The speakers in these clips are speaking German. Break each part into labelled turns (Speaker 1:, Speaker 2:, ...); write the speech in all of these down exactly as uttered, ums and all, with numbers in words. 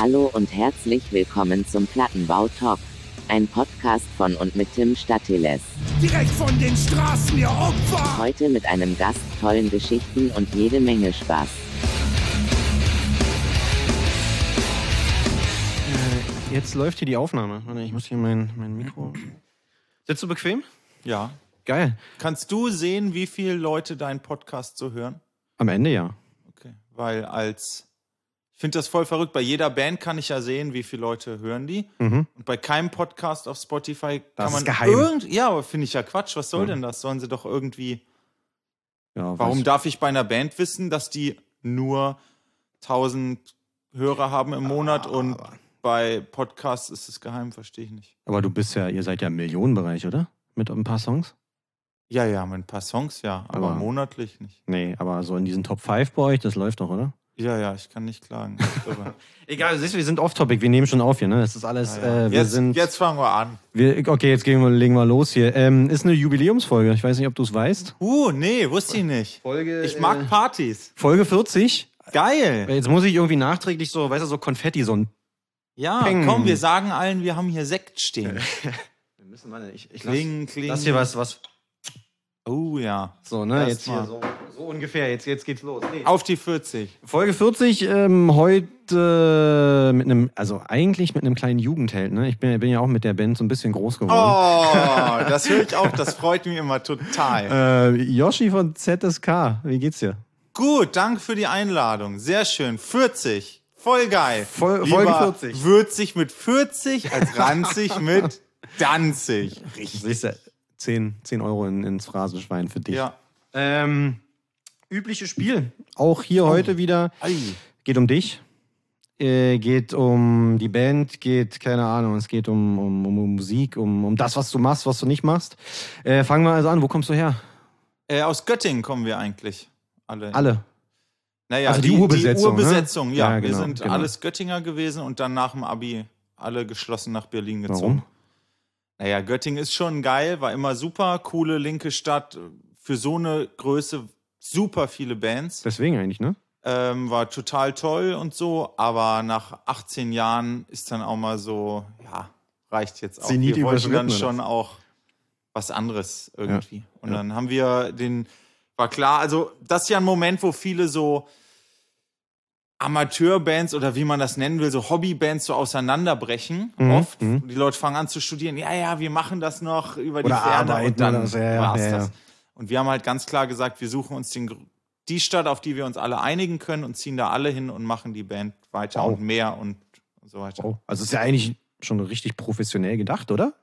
Speaker 1: Hallo und herzlich willkommen zum Plattenbau-Talk. Ein Podcast von und mit Tim Statiles.
Speaker 2: Direkt von den Straßen, ihr Opfer!
Speaker 1: Heute mit einem Gast, tollen Geschichten und jede Menge Spaß.
Speaker 3: Äh, jetzt läuft hier die Aufnahme. Warte, ich muss hier mein, mein Mikro... Sitzt du bequem?
Speaker 4: Ja.
Speaker 3: Geil.
Speaker 4: Kannst du sehen, wie viele Leute deinen Podcast so hören?
Speaker 3: Am Ende ja.
Speaker 4: Okay, weil als... Ich finde das voll verrückt. Bei jeder Band kann ich ja sehen, wie viele Leute hören die.
Speaker 3: Mhm.
Speaker 4: Und bei keinem Podcast auf Spotify
Speaker 3: Das
Speaker 4: kann man...
Speaker 3: ist geheim.
Speaker 4: Irgend, ja, aber finde ich ja Quatsch. Was soll
Speaker 3: Ja.
Speaker 4: denn das? Sollen sie doch irgendwie...
Speaker 3: ja
Speaker 4: Warum
Speaker 3: weiß-
Speaker 4: darf ich bei einer Band wissen, dass die nur tausend Hörer haben im Monat und bei Podcasts ist es geheim? Verstehe ich nicht.
Speaker 3: Aber du bist ja, ihr seid ja im Millionenbereich, oder? Mit ein paar Songs?
Speaker 4: Ja, ja, mit ein paar Songs, ja. Aber,
Speaker 3: Aber-
Speaker 4: monatlich nicht.
Speaker 3: Nee, aber so in diesen Top fünf bei euch, das läuft doch, oder?
Speaker 4: Ja, ja, ich kann nicht klagen. Irre.
Speaker 3: Egal, siehst du, wir sind off-topic, wir nehmen schon auf hier, ne? Das ist alles,
Speaker 4: Ja, ja.
Speaker 3: äh, wir
Speaker 4: jetzt,
Speaker 3: sind...
Speaker 4: jetzt fangen wir an.
Speaker 3: Wir, okay, jetzt gehen wir, legen wir los hier. Ähm, ist eine Jubiläumsfolge, ich weiß nicht, ob du es weißt.
Speaker 4: Uh, nee, wusste ich nicht.
Speaker 3: Folge...
Speaker 4: Ich mag Partys.
Speaker 3: Folge vierzig.
Speaker 4: Geil.
Speaker 3: Jetzt muss ich irgendwie nachträglich so, weißt du, so Konfetti, so ein...
Speaker 4: Ja,
Speaker 3: Peng.
Speaker 4: komm, wir sagen allen, wir haben hier Sekt stehen.
Speaker 3: Wir müssen mal, ich, ich
Speaker 4: Kling, kling.
Speaker 3: lass hier was, was...
Speaker 4: Oh ja.
Speaker 3: So, ne,
Speaker 4: Erst
Speaker 3: jetzt hier
Speaker 4: mal.
Speaker 3: so, so ungefähr, jetzt, jetzt geht's los. Nee.
Speaker 4: Auf die vierzig.
Speaker 3: Folge vierzig, ähm, heute mit einem, also eigentlich mit einem kleinen Jugendheld, ne? Ich bin, bin ja auch mit der Band so ein bisschen groß geworden.
Speaker 4: Oh, das höre ich auch, das freut mich immer total.
Speaker 3: Äh, Yoshi von Z S K, wie geht's dir?
Speaker 4: Gut, danke für die Einladung. Sehr schön. vierzig. Voll geil.
Speaker 3: Voll-
Speaker 4: Lieber
Speaker 3: Folge vierzig.
Speaker 4: Würzig mit vierzig als ranzig mit Danzig. Richtig.
Speaker 3: Siehst du, zehn Euro in, ins Phrasenschwein für dich.
Speaker 4: Ja.
Speaker 3: Ähm, übliches Spiel. Auch hier heute wieder.
Speaker 4: Ei.
Speaker 3: Geht um dich. Äh, geht um die Band, geht, keine Ahnung, es geht um, um, um Musik, um, um das, was du machst, was du nicht machst. Äh, fangen wir also an. Wo kommst du her?
Speaker 4: Äh, aus Göttingen kommen wir eigentlich. Alle.
Speaker 3: Alle.
Speaker 4: Naja,
Speaker 3: Also die Urbesetzung,
Speaker 4: Die Urbesetzung,
Speaker 3: ne?
Speaker 4: ja.
Speaker 3: Ja,
Speaker 4: Wir
Speaker 3: genau,
Speaker 4: sind
Speaker 3: genau.
Speaker 4: alles Göttinger gewesen und dann nach dem Abi alle geschlossen nach Berlin gezogen.
Speaker 3: Warum?
Speaker 4: Naja, Göttingen ist schon geil, war immer super, coole linke Stadt. Für so eine Größe super viele Bands.
Speaker 3: Deswegen eigentlich, ne?
Speaker 4: Ähm, war total toll und so, aber nach achtzehn Jahren ist dann auch mal so, ja, reicht jetzt auch.
Speaker 3: Zenit
Speaker 4: Wir wollten dann
Speaker 3: überschritten,
Speaker 4: schon
Speaker 3: oder?
Speaker 4: auch was anderes irgendwie.
Speaker 3: Ja,
Speaker 4: Und
Speaker 3: ja.
Speaker 4: dann haben wir den, war klar, also das ist ja ein Moment, wo viele so Amateurbands oder wie man das nennen will, so Hobbybands so auseinanderbrechen.
Speaker 3: Mhm,
Speaker 4: Oft.
Speaker 3: mhm.
Speaker 4: Die Leute fangen an zu studieren. Ja, ja, wir machen das noch über die
Speaker 3: Oder
Speaker 4: Ferne
Speaker 3: arbeiten
Speaker 4: und dann
Speaker 3: oder so, ja, ja,
Speaker 4: war's
Speaker 3: ja, ja.
Speaker 4: das. Und wir haben halt ganz klar gesagt, wir suchen uns den, gr- die Stadt, auf die wir uns alle einigen können und ziehen da alle hin und machen die Band weiter
Speaker 3: Wow.
Speaker 4: und mehr und so weiter.
Speaker 3: Oh. Also ist ja eigentlich schon richtig professionell gedacht, oder?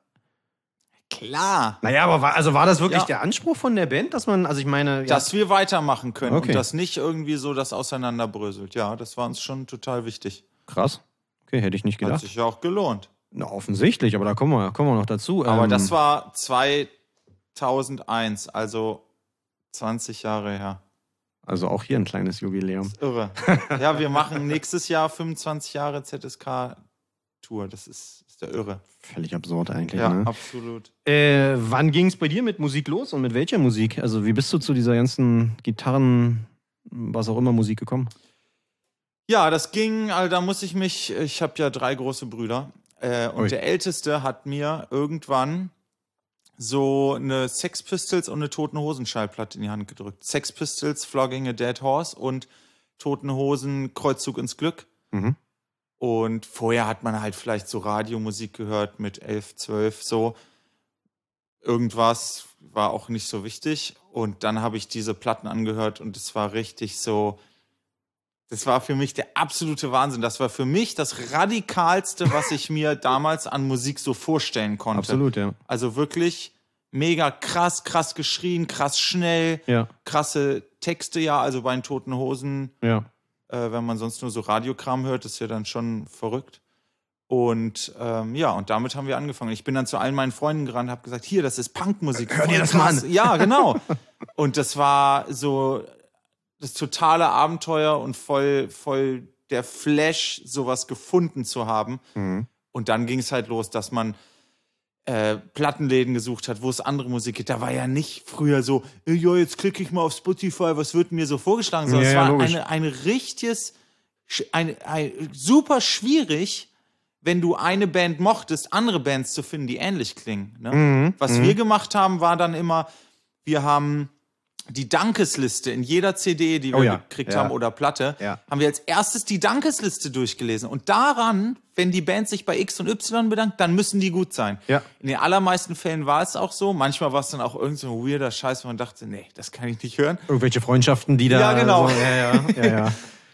Speaker 4: Klar,
Speaker 3: Naja, aber war, also war das wirklich
Speaker 4: Ja.
Speaker 3: der Anspruch von der Band, dass man, also ich meine... Ja,
Speaker 4: dass wir weitermachen können
Speaker 3: Okay.
Speaker 4: und das nicht irgendwie so das auseinanderbröselt. Ja, das war uns schon total wichtig.
Speaker 3: krass. Okay, hätte ich nicht
Speaker 4: Hat
Speaker 3: gedacht.
Speaker 4: sich ja auch gelohnt.
Speaker 3: Na, offensichtlich, aber da kommen wir, kommen wir noch dazu.
Speaker 4: Aber
Speaker 3: Ähm,
Speaker 4: das war zweitausendeins, also zwanzig Jahre her.
Speaker 3: Also auch hier ein kleines Jubiläum.
Speaker 4: Irre. Ja, wir machen nächstes Jahr fünfundzwanzig Jahre Z S K-Tour. Das ist, ist der Irre.
Speaker 3: Völlig absurd eigentlich,
Speaker 4: Ja,
Speaker 3: ne?
Speaker 4: absolut.
Speaker 3: Äh, wann ging es bei dir mit Musik los und mit welcher Musik? Also wie bist du zu dieser ganzen Gitarren, was auch immer Musik gekommen?
Speaker 4: Ja, das ging, also da muss ich mich, ich habe ja drei große Brüder äh, und
Speaker 3: Ui.
Speaker 4: der Älteste hat mir irgendwann so eine Sex Pistols und eine Toten Hosen Schallplatte in die Hand gedrückt. Sex Pistols, Flogging a Dead Horse und Toten Hosen, Kreuzzug ins Glück.
Speaker 3: Mhm.
Speaker 4: Und vorher hat man halt vielleicht so Radiomusik gehört mit elf, zwölf, so. Irgendwas war auch nicht so wichtig. Und dann habe ich diese Platten angehört und es war richtig so, das war für mich der absolute Wahnsinn. Das war für mich das Radikalste, was ich mir damals an Musik so vorstellen konnte.
Speaker 3: Absolut, ja.
Speaker 4: Also wirklich mega krass, krass geschrien, krass schnell,
Speaker 3: Ja,
Speaker 4: krasse Texte, ja, also bei den Toten Hosen.
Speaker 3: ja.
Speaker 4: Äh, wenn man sonst nur so Radiokram hört, ist ja dann schon verrückt. Und ähm, ja, und damit haben wir angefangen. Ich bin dann zu allen meinen Freunden gerannt und habe gesagt, hier, das ist Punkmusik.
Speaker 3: Hör dir
Speaker 4: voll
Speaker 3: das mal
Speaker 4: krass.
Speaker 3: an.
Speaker 4: Ja, genau. Und das war so das totale Abenteuer und voll, voll der Flash, sowas gefunden zu haben.
Speaker 3: Mhm.
Speaker 4: Und dann ging es halt los, dass man äh, Plattenläden gesucht hat, wo es andere Musik gibt. Da war ja nicht früher so, ja, jetzt klicke ich mal auf Spotify, was wird mir so vorgeschlagen, sondern
Speaker 3: Ja,
Speaker 4: es
Speaker 3: ja,
Speaker 4: war
Speaker 3: logisch.
Speaker 4: eine, ein richtiges ein, ein, super schwierig, wenn du eine Band mochtest, andere Bands zu finden, die ähnlich klingen. Ne?
Speaker 3: Mhm.
Speaker 4: Was
Speaker 3: mhm.
Speaker 4: wir gemacht haben, war dann immer, wir haben die Dankesliste in jeder C D, die wir
Speaker 3: Oh ja.
Speaker 4: gekriegt
Speaker 3: Ja.
Speaker 4: haben oder Platte,
Speaker 3: Ja.
Speaker 4: haben wir als erstes die Dankesliste durchgelesen. Und daran, wenn die Band sich bei X und Y bedankt, dann müssen die gut sein.
Speaker 3: Ja.
Speaker 4: In den allermeisten Fällen war es auch so. Manchmal war es dann auch irgend so ein weirder Scheiß, wo man dachte, nee, das kann ich nicht hören.
Speaker 3: Irgendwelche Freundschaften, die da...
Speaker 4: Ja, genau.
Speaker 3: So, ja, ja, ja, ja.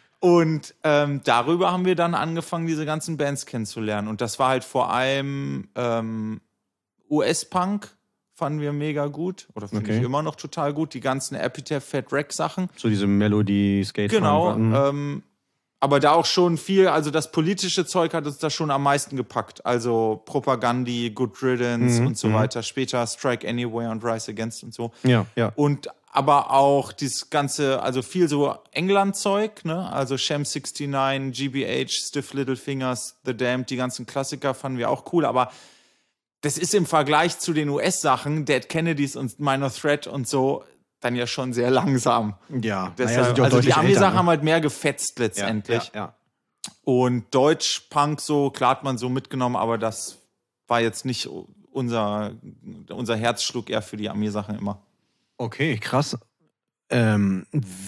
Speaker 4: Und ähm, darüber haben wir dann angefangen, diese ganzen Bands kennenzulernen. Und das war halt vor allem ähm, U S-Punk, fanden wir mega gut. Oder finde
Speaker 3: Okay.
Speaker 4: ich immer noch total gut. Die ganzen Epitaph Fat Wreck Sachen.
Speaker 3: So diese Melody-Skate.
Speaker 4: Genau. Ähm, aber da auch schon viel, also das politische Zeug hat uns da schon am meisten gepackt. Also Propagandi, Good Riddance
Speaker 3: Mhm,
Speaker 4: und so
Speaker 3: mhm.
Speaker 4: weiter. Später Strike Anywhere und Rise Against und so.
Speaker 3: Ja, ja.
Speaker 4: Und aber auch dieses ganze, also viel so England-Zeug, ne? Also Sham neunundsechzig, G B H, Stiff Little Fingers, The Damned, die ganzen Klassiker fanden wir auch cool, aber das ist im Vergleich zu den U S-Sachen, Dead Kennedys und Minor Threat und so, dann ja schon sehr langsam.
Speaker 3: Ja,
Speaker 4: Deshalb,
Speaker 3: naja, sind ja auch
Speaker 4: also die
Speaker 3: deutlich
Speaker 4: Ami-Sachen
Speaker 3: älter, ne?
Speaker 4: haben halt mehr gefetzt letztendlich.
Speaker 3: Ja, ja,
Speaker 4: Und Deutsch-Punk so, klar hat man so mitgenommen, aber das war jetzt nicht unser, unser Herzschlag eher für die Ami-Sachen immer.
Speaker 3: Okay, krass. Ähm,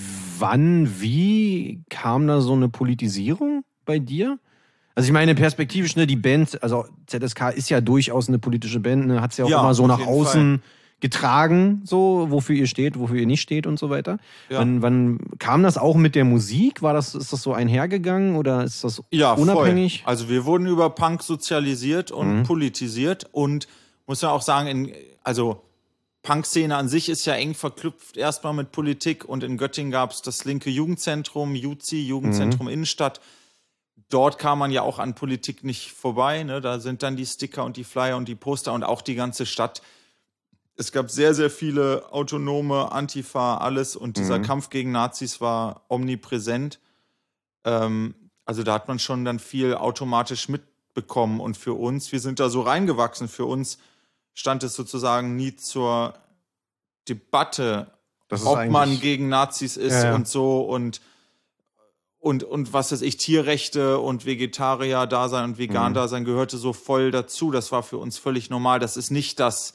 Speaker 3: wann, wie kam da so eine Politisierung bei dir? Also ich meine, perspektivisch, ne, die Band, also Z S K ist ja durchaus eine politische Band, ne, hat es ja auch
Speaker 4: Ja,
Speaker 3: immer so
Speaker 4: auf
Speaker 3: nach
Speaker 4: jeden
Speaker 3: außen getragen, so, wofür ihr steht, wofür ihr nicht steht und so weiter.
Speaker 4: Ja.
Speaker 3: Wann, wann kam das auch mit der Musik? War das, ist das so einhergegangen oder ist das
Speaker 4: Ja,
Speaker 3: unabhängig?
Speaker 4: Voll. Also wir wurden über Punk sozialisiert und
Speaker 3: Mhm.
Speaker 4: politisiert und muss ja auch sagen, in, also Punk-Szene an sich ist ja eng verknüpft erstmal mit Politik und in Göttingen gab es das linke Jugendzentrum, J U Z I, Jugendzentrum Innenstadt. Dort kam man ja auch an Politik nicht vorbei, ne? Da sind dann die Sticker und die Flyer und die Poster und auch die ganze Stadt. Es gab sehr, sehr viele Autonome, Antifa, alles und dieser
Speaker 3: Mhm.
Speaker 4: Kampf gegen Nazis war omnipräsent. Ähm, also da hat man schon dann viel automatisch mitbekommen und für uns, wir sind da so reingewachsen, für uns stand es sozusagen nie zur Debatte,
Speaker 3: Das ist
Speaker 4: ob
Speaker 3: eigentlich-
Speaker 4: man gegen Nazis ist
Speaker 3: Ja, ja.
Speaker 4: und so und und, und was weiß ich, Tierrechte und Vegetarier-Dasein und Vegan-Dasein gehörte so voll dazu. Das war für uns völlig normal. Das ist nicht, dass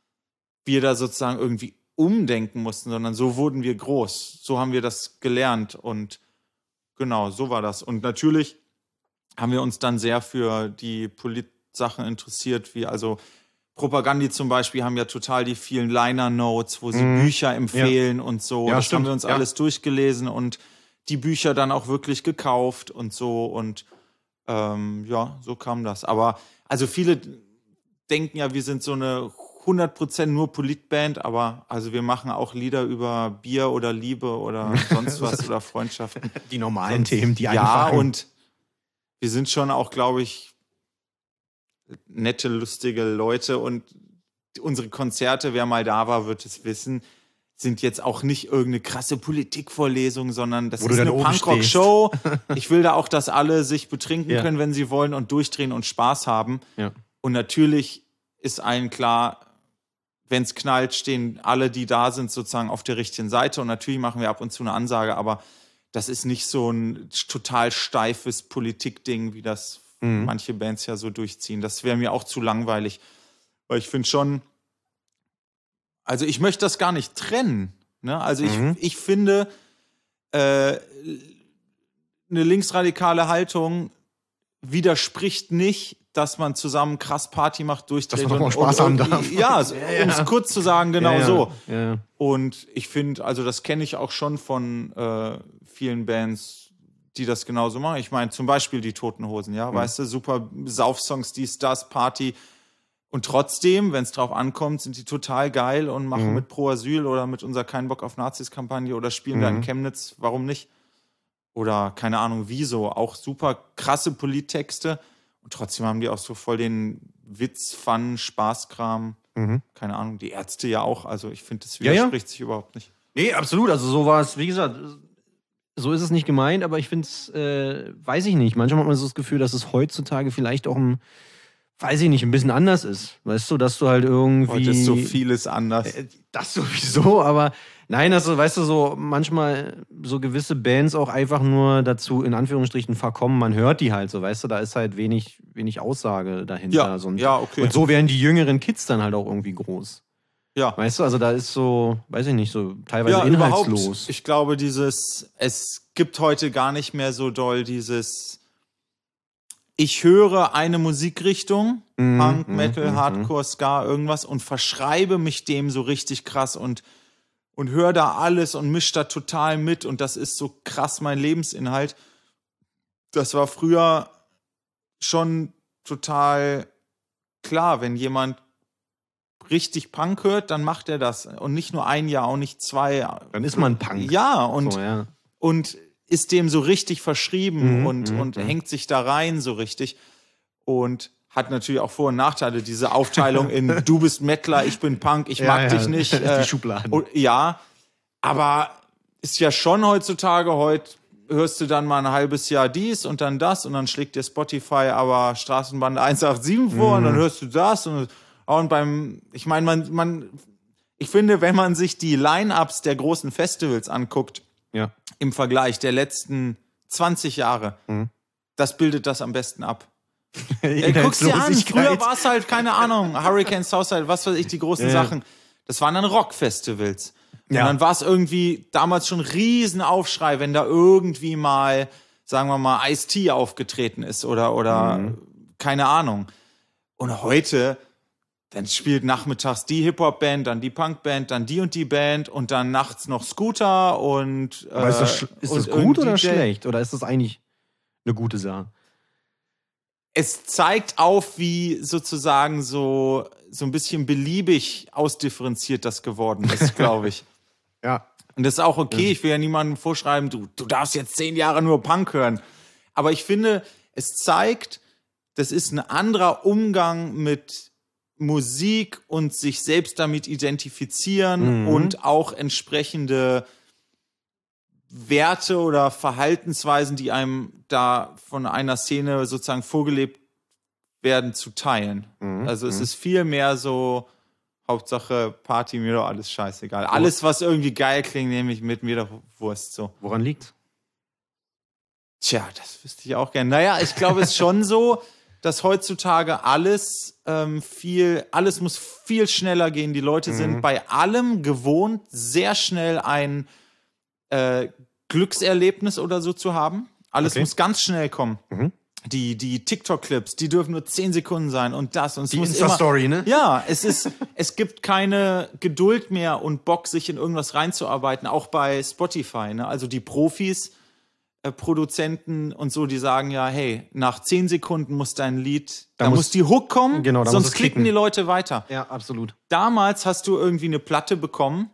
Speaker 4: wir da sozusagen irgendwie umdenken mussten, sondern so wurden wir groß. So haben wir das gelernt und genau, so war das. Und natürlich haben wir uns dann sehr für die Polit-Sachen interessiert, wie also Propagandi zum Beispiel haben ja total die vielen Liner-Notes, wo sie
Speaker 3: Mhm.
Speaker 4: Bücher empfehlen und so.
Speaker 3: Ja,
Speaker 4: das
Speaker 3: stimmt.
Speaker 4: haben wir uns
Speaker 3: Ja.
Speaker 4: alles durchgelesen und die Bücher dann auch wirklich gekauft und so. Und ähm, ja, so kam das. Aber also viele denken ja, wir sind so eine hundert Prozent nur Politband, aber also wir machen auch Lieder über Bier oder Liebe oder sonst was oder Freundschaften.
Speaker 3: Die normalen
Speaker 4: Sonst-
Speaker 3: Themen, die
Speaker 4: Ja,
Speaker 3: einfachen.
Speaker 4: und wir sind schon auch, glaube ich, nette, lustige Leute und unsere Konzerte, wer mal da war, wird es wissen, sind jetzt auch nicht irgendeine krasse Politikvorlesung, sondern das
Speaker 3: Wo du
Speaker 4: ist
Speaker 3: dann
Speaker 4: eine
Speaker 3: oben
Speaker 4: Punkrock-Show. Ich will da auch, dass alle sich betrinken
Speaker 3: Ja.
Speaker 4: können, wenn sie wollen und durchdrehen und Spaß haben.
Speaker 3: Ja.
Speaker 4: Und natürlich ist allen klar, wenn es knallt, stehen alle, die da sind, sozusagen auf der richtigen Seite. Und natürlich machen wir ab und zu eine Ansage, aber das ist nicht so ein total steifes Politikding, wie das
Speaker 3: Mhm.
Speaker 4: manche Bands ja so durchziehen. Das wäre mir auch zu langweilig. Weil ich finde schon, also ich möchte das gar nicht trennen. Ne? Also ich,
Speaker 3: Mhm.
Speaker 4: ich finde, äh, eine linksradikale Haltung widerspricht nicht, dass man zusammen krass Party macht, durchdreht.
Speaker 3: Dass man auch
Speaker 4: und-
Speaker 3: Spaß
Speaker 4: und,
Speaker 3: haben
Speaker 4: und,
Speaker 3: darf.
Speaker 4: Ja, so,
Speaker 3: Ja, ja.
Speaker 4: um es kurz zu sagen, genau
Speaker 3: ja, ja.
Speaker 4: so.
Speaker 3: Ja, ja.
Speaker 4: Und ich finde, also das kenne ich auch schon von äh, vielen Bands, die das genauso machen. Ich meine, zum Beispiel die Toten Hosen, ja,
Speaker 3: Mhm.
Speaker 4: weißt du, super Saufsongs, dies, das, Party. Und trotzdem, wenn es drauf ankommt, sind die total geil und machen
Speaker 3: Mhm.
Speaker 4: mit Pro Asyl oder mit unserer Kein Bock auf Nazis-Kampagne oder spielen da in
Speaker 3: Mhm.
Speaker 4: Chemnitz, warum nicht? Oder keine Ahnung, wieso, auch super krasse Polittexte. Und trotzdem haben die auch so voll den Witz, Fun, Spaßkram.
Speaker 3: Mhm.
Speaker 4: Keine Ahnung, die Ärzte ja auch. Also ich finde, das
Speaker 3: Ja, ja.
Speaker 4: widerspricht sich überhaupt nicht.
Speaker 3: Nee, absolut. Also so war es, wie gesagt, so ist es nicht gemeint, aber ich finde es, äh, weiß ich nicht. Manchmal hat man so das Gefühl, dass es heutzutage vielleicht auch ein, weiß ich nicht, ein bisschen anders ist. Weißt du, dass du halt irgendwie...
Speaker 4: Heute ist so vieles anders.
Speaker 3: Äh, Das sowieso, aber nein, also, weißt du, so manchmal so gewisse Bands auch einfach nur dazu, in Anführungsstrichen, verkommen. Man hört die halt so, weißt du, da ist halt wenig, wenig Aussage dahinter.
Speaker 4: Ja,
Speaker 3: so, und,
Speaker 4: ja, okay.
Speaker 3: Und so werden die jüngeren Kids dann halt auch irgendwie groß.
Speaker 4: Ja.
Speaker 3: Weißt du, also da ist so, weiß ich nicht, so teilweise
Speaker 4: Ja,
Speaker 3: inhaltslos.
Speaker 4: überhaupt. Ich glaube, dieses, es gibt heute gar nicht mehr so doll dieses, ich höre eine Musikrichtung,
Speaker 3: Mhm,
Speaker 4: Punk,
Speaker 3: mhm,
Speaker 4: Metal,
Speaker 3: mhm.
Speaker 4: Hardcore, Ska, irgendwas und verschreibe mich dem so richtig krass und, und höre da alles und misch da total mit und das ist so krass mein Lebensinhalt. Das war früher schon total klar, wenn jemand richtig Punk hört, dann macht er das. Und nicht nur ein Jahr, auch nicht zwei.
Speaker 3: Dann ist man Punk.
Speaker 4: Ja, und,
Speaker 3: So, ja.
Speaker 4: und ist dem so richtig verschrieben
Speaker 3: Mhm,
Speaker 4: und,
Speaker 3: mhm,
Speaker 4: und
Speaker 3: mhm.
Speaker 4: hängt sich da rein so richtig. Und hat natürlich auch Vor- und Nachteile, diese Aufteilung in du bist Mettler, ich bin Punk, ich
Speaker 3: Ja,
Speaker 4: mag
Speaker 3: ja,
Speaker 4: dich nicht.
Speaker 3: die
Speaker 4: äh,
Speaker 3: Schubladen.
Speaker 4: und, ja, aber ist ja schon heutzutage, heute hörst du dann mal ein halbes Jahr dies und dann das und dann schlägt dir Spotify aber Straßenbahn eins acht sieben vor und dann
Speaker 3: Mhm.
Speaker 4: hörst du das und, und beim, ich meine, man, man, ich finde, wenn man sich die Line-Ups der großen Festivals anguckt,
Speaker 3: Ja.
Speaker 4: im Vergleich der letzten zwanzig Jahre,
Speaker 3: Mhm.
Speaker 4: das bildet das am besten ab. Ey, guck's dir an, früher war es halt, keine Ahnung, Hurricane Southside, was weiß ich, die großen
Speaker 3: Ja, ja.
Speaker 4: Sachen. Das waren dann Rockfestivals.
Speaker 3: Ja.
Speaker 4: Und dann war es irgendwie damals schon ein Riesenaufschrei, wenn da irgendwie mal, sagen wir mal, Ice-T aufgetreten ist oder, oder
Speaker 3: Mhm.
Speaker 4: keine Ahnung. Und heute, dann spielt nachmittags die Hip-Hop-Band, dann die Punk-Band, dann die und die Band und dann nachts noch Scooter und äh,
Speaker 3: Aber ist das, sch- ist
Speaker 4: und
Speaker 3: das gut
Speaker 4: irgendein
Speaker 3: oder
Speaker 4: D J.
Speaker 3: schlecht? Oder ist das eigentlich eine gute Sache?
Speaker 4: Es zeigt auf, wie sozusagen so, so ein bisschen beliebig ausdifferenziert das geworden ist, glaube ich.
Speaker 3: Ja.
Speaker 4: Und das ist auch okay. Ich will ja niemandem vorschreiben, du, du darfst jetzt zehn Jahre nur Punk hören. Aber ich finde, es zeigt, das ist ein anderer Umgang mit Musik und sich selbst damit identifizieren
Speaker 3: Mhm.
Speaker 4: und auch entsprechende Werte oder Verhaltensweisen, die einem da von einer Szene sozusagen vorgelebt werden, zu teilen.
Speaker 3: Mhm.
Speaker 4: Also es
Speaker 3: Mhm.
Speaker 4: ist viel mehr so, Hauptsache Party, mir doch alles scheißegal. Alles, was irgendwie geil klingt, nehme ich mit, mir doch Wurst so.
Speaker 3: Woran liegt's?
Speaker 4: Tja, das wüsste ich auch gerne. Naja, ich glaube, es ist schon so, dass heutzutage alles ähm, viel, alles muss viel schneller gehen. Die Leute sind bei allem gewohnt, sehr schnell ein äh, Glückserlebnis oder so zu haben. Alles
Speaker 3: Okay.
Speaker 4: muss ganz schnell kommen.
Speaker 3: Mhm.
Speaker 4: Die, die TikTok-Clips, die dürfen nur zehn Sekunden sein und das. Und es
Speaker 3: Die
Speaker 4: muss
Speaker 3: Insta-Story,
Speaker 4: immer,
Speaker 3: ne?
Speaker 4: Ja, es ist, es gibt keine Geduld mehr und Bock, sich in irgendwas reinzuarbeiten, auch bei Spotify. Ne? Also die Profis, äh, Produzenten und so, die sagen ja, hey, nach zehn Sekunden muss dein Lied, da,
Speaker 3: Da
Speaker 4: muss,
Speaker 3: muss-
Speaker 4: die Hook kommen,
Speaker 3: Genau, da muss
Speaker 4: sonst
Speaker 3: es
Speaker 4: klicken
Speaker 3: klicken.
Speaker 4: die Leute weiter.
Speaker 3: Ja, absolut.
Speaker 4: Damals hast du irgendwie eine Platte bekommen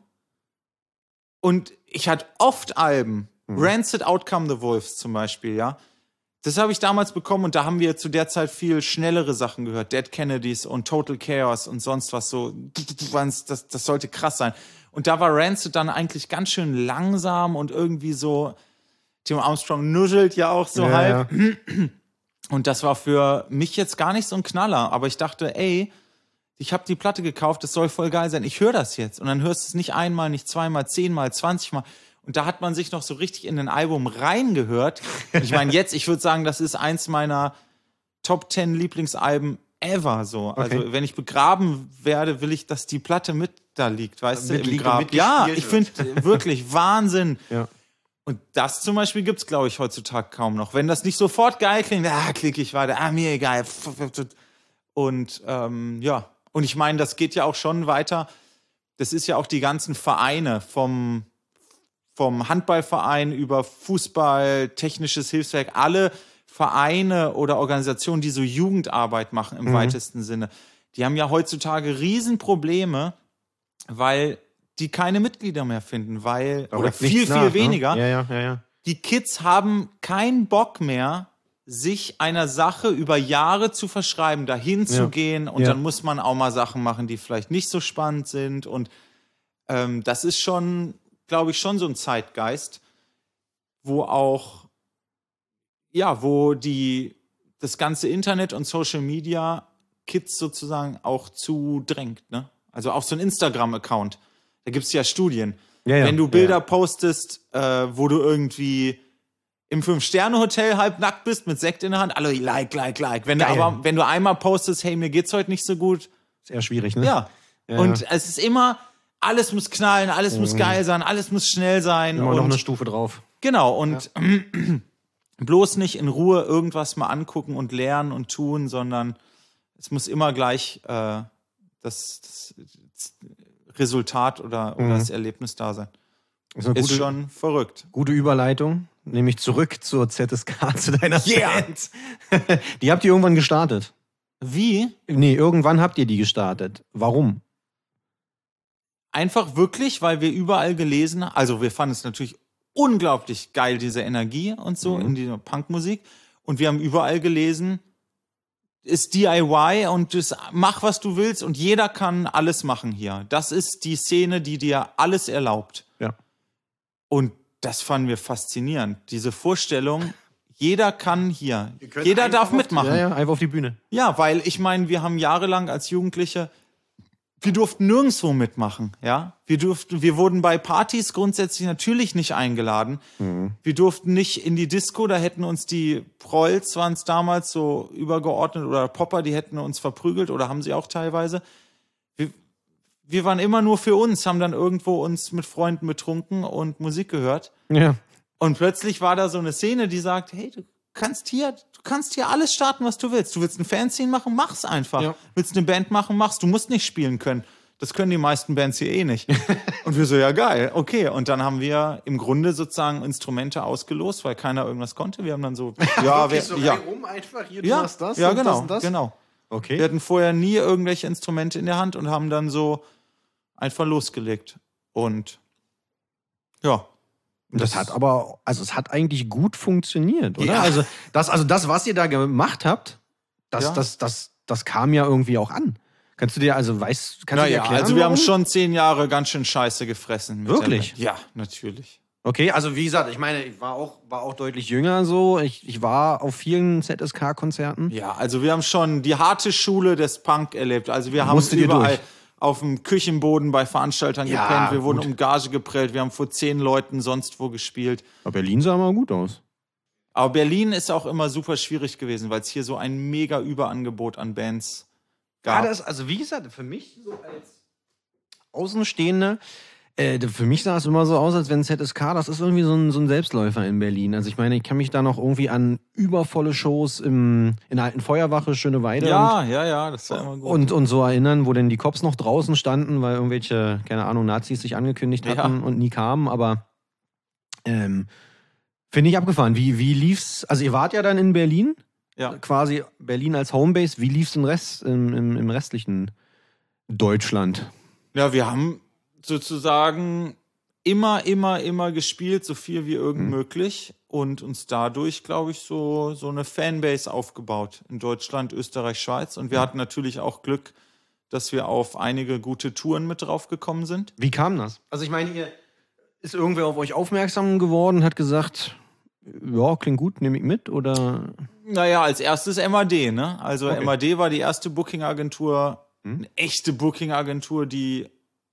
Speaker 4: und ich hatte oft Alben,
Speaker 3: Mhm.
Speaker 4: Rancid Outcome the Wolves zum Beispiel, ja. Das habe ich damals bekommen und da haben wir zu der Zeit viel schnellere Sachen gehört. Dead Kennedys und Total Chaos und sonst was so. Das, das sollte krass sein. Und da war Rancid dann eigentlich ganz schön langsam und irgendwie so, Tim Armstrong nuschelt ja auch so
Speaker 3: Ja,
Speaker 4: halb.
Speaker 3: ja.
Speaker 4: Und das war für mich jetzt gar nicht so ein Knaller. Aber ich dachte, ey, ich habe die Platte gekauft, das soll voll geil sein. Ich höre das jetzt. Und dann hörst du es nicht einmal, nicht zweimal, zehnmal, zwanzigmal. Und da hat man sich noch so richtig in ein Album reingehört. Ich meine, jetzt, ich würde sagen, das ist eins meiner Top Ten Lieblingsalben ever. So. Also,
Speaker 3: Okay.
Speaker 4: wenn ich begraben werde, will ich, dass die Platte mit da liegt, weißt du, im
Speaker 3: Mitliegt und
Speaker 4: Grab. Ja,
Speaker 3: mitgespielt
Speaker 4: ich finde wirklich Wahnsinn.
Speaker 3: Ja.
Speaker 4: Und das zum Beispiel gibt's, glaube ich, heutzutage kaum noch. Wenn das nicht sofort geil klingt, ah, klicke ich weiter, ah, mir egal. Und ähm, ja, und ich meine, das geht ja auch schon weiter. Das ist ja auch die ganzen Vereine vom, vom Handballverein über Fußball, technisches Hilfswerk, alle Vereine oder Organisationen, die so Jugendarbeit machen im
Speaker 3: Mhm.
Speaker 4: weitesten Sinne, die haben ja heutzutage Riesenprobleme, weil die keine Mitglieder mehr finden, weil,
Speaker 3: Da
Speaker 4: oder
Speaker 3: rückt
Speaker 4: viel,
Speaker 3: nichts
Speaker 4: viel
Speaker 3: nach,
Speaker 4: weniger.
Speaker 3: Ne? Ja, ja, ja, ja.
Speaker 4: Die Kids haben keinen Bock mehr, sich einer Sache über Jahre zu verschreiben, dahin zu
Speaker 3: Ja.
Speaker 4: gehen und
Speaker 3: Ja.
Speaker 4: dann muss man auch mal Sachen machen, die vielleicht nicht so spannend sind und ähm, das ist schon, glaube ich, schon so ein Zeitgeist, wo auch, ja, wo die, das ganze Internet und Social Media Kids sozusagen auch zu drängt, ne? Also auch so ein Instagram-Account. Da gibt es ja Studien.
Speaker 3: Ja, ja.
Speaker 4: Wenn du Bilder
Speaker 3: ja, ja.
Speaker 4: postest, äh, wo du irgendwie im Fünf-Sterne-Hotel halb nackt bist, mit Sekt in der Hand, alle like, like, like. Wenn du
Speaker 3: Geil.
Speaker 4: aber, wenn du einmal postest, hey, mir geht's heute nicht so gut,
Speaker 3: Ist eher schwierig, ne?
Speaker 4: ja.
Speaker 3: Ja.
Speaker 4: Und es ist immer, alles muss knallen, alles muss geil sein, alles muss schnell sein.
Speaker 3: Immer
Speaker 4: und
Speaker 3: noch eine Stufe drauf.
Speaker 4: Genau, und bloß nicht in Ruhe irgendwas mal angucken und lernen und tun, sondern es muss immer gleich äh, das, das Resultat oder, oder
Speaker 3: Mhm.
Speaker 4: das Erlebnis da sein.
Speaker 3: Ist eine
Speaker 4: Ist
Speaker 3: gute,
Speaker 4: schon verrückt.
Speaker 3: gute Überleitung. Nämlich zurück zur Z S K, zu deiner
Speaker 4: Yeah.
Speaker 3: Band. Die habt ihr irgendwann gestartet.
Speaker 4: Wie?
Speaker 3: Nee, irgendwann habt ihr die gestartet. Warum?
Speaker 4: Einfach wirklich, weil wir überall gelesen haben, also wir fanden es natürlich unglaublich geil, diese Energie und so
Speaker 3: Mhm.
Speaker 4: in dieser Punkmusik. Und wir haben überall gelesen, ist D I Y und das, mach, was du willst und jeder kann alles machen hier. Das ist die Szene, die dir alles erlaubt.
Speaker 3: Ja.
Speaker 4: Und das fanden wir faszinierend. Diese Vorstellung, jeder kann hier,
Speaker 3: könnt
Speaker 4: jeder
Speaker 3: einfach
Speaker 4: darf
Speaker 3: auf die-
Speaker 4: mitmachen.
Speaker 3: Ja, ja, einfach auf die Bühne.
Speaker 4: Ja, weil ich meine, wir haben jahrelang als Jugendliche, wir durften nirgendwo mitmachen, ja. Wir durften, wir wurden bei Partys grundsätzlich natürlich nicht eingeladen. Wir durften nicht in die Disco, da hätten uns die Prolls, waren es damals so übergeordnet, oder Popper, die hätten uns verprügelt oder haben sie auch teilweise. Wir, wir waren immer nur für uns, haben dann irgendwo uns mit Freunden betrunken und Musik gehört.
Speaker 3: Ja.
Speaker 4: Und plötzlich war da so eine Szene, die sagt, hey, du kannst hier, du kannst hier alles starten, was du willst. Du willst ein Fanscene machen, mach's einfach.
Speaker 3: Ja.
Speaker 4: Willst eine Band machen, mach's. Du musst nicht spielen können. Das können die meisten Bands hier eh nicht. Und wir so, ja geil, okay. Und dann haben wir im Grunde sozusagen Instrumente ausgelost, weil keiner irgendwas konnte. Wir haben dann so, ja, wir, ja,
Speaker 3: rum einfach hier,
Speaker 4: ja, ja,
Speaker 3: und
Speaker 4: genau,
Speaker 3: das und das?
Speaker 4: genau.
Speaker 3: Okay.
Speaker 4: Wir hatten vorher nie irgendwelche Instrumente in der Hand und haben dann so einfach losgelegt. Und ja.
Speaker 3: Und das hat aber, also es hat eigentlich gut funktioniert, oder?
Speaker 4: Ja.
Speaker 3: Also das, also das, was ihr da gemacht habt, das,
Speaker 4: Ja.
Speaker 3: das, das, das kam ja irgendwie auch an. Kannst du dir, also weißt, kannst du dir
Speaker 4: Naja,
Speaker 3: erklären,
Speaker 4: also wir haben
Speaker 3: warum?
Speaker 4: schon zehn Jahre ganz schön Scheiße gefressen. mit
Speaker 3: Wirklich?
Speaker 4: der Band. Ja, natürlich.
Speaker 3: Okay, also wie gesagt, ich meine, ich war auch, war auch deutlich jünger so. Ich, ich war auf vielen Z S K-Konzerten.
Speaker 4: Ja, also wir haben schon die harte Schule des Punk erlebt. Also wir haben
Speaker 3: Musstet ihr
Speaker 4: überall
Speaker 3: durch?
Speaker 4: auf dem Küchenboden bei Veranstaltern
Speaker 3: Ja,
Speaker 4: gepennt. Wir wurden
Speaker 3: gut.
Speaker 4: um Gage geprellt. Wir haben vor zehn Leuten sonst wo gespielt.
Speaker 3: Aber Berlin sah mal gut aus.
Speaker 4: Aber Berlin ist auch immer super schwierig gewesen, weil es hier so ein mega Überangebot an Bands
Speaker 3: Ja,
Speaker 4: gab.
Speaker 3: das, also wie gesagt, für mich so als Außenstehende, äh, für mich sah es immer so aus, als wenn Z S K, das ist irgendwie so ein, so ein Selbstläufer in Berlin. Also ich meine, ich kann mich da noch irgendwie an übervolle Shows im, in der alten Feuerwache, Schöneweide
Speaker 4: ja, ja, ja, das war immer
Speaker 3: und,
Speaker 4: gut.
Speaker 3: und, und so erinnern, wo denn die Cops noch draußen standen, weil irgendwelche, keine Ahnung, Nazis sich angekündigt hatten
Speaker 4: Ja.
Speaker 3: und nie kamen, aber ähm, finde ich abgefahren. Wie, wie lief's, also ihr wart ja dann in Berlin,
Speaker 4: ja.
Speaker 3: quasi Berlin als Homebase, wie lief's im Rest, im, im, im restlichen Deutschland?
Speaker 4: ja, wir haben sozusagen immer, immer, immer gespielt, so viel wie irgend
Speaker 3: Mhm.
Speaker 4: möglich und uns dadurch, glaube ich, so, so eine Fanbase aufgebaut in Deutschland, Österreich, Schweiz. Und wir hatten natürlich auch Glück, dass wir auf einige gute Touren mit drauf gekommen sind.
Speaker 3: Wie kam das? Also ich meine, ihr ist irgendwer auf euch aufmerksam geworden, hat gesagt, ja, klingt gut, nehme ich mit, oder?
Speaker 4: Naja, als erstes M A D, ne? Also
Speaker 3: Okay.
Speaker 4: M A D war die erste Booking-Agentur,
Speaker 3: Hm.
Speaker 4: eine echte Booking-Agentur, die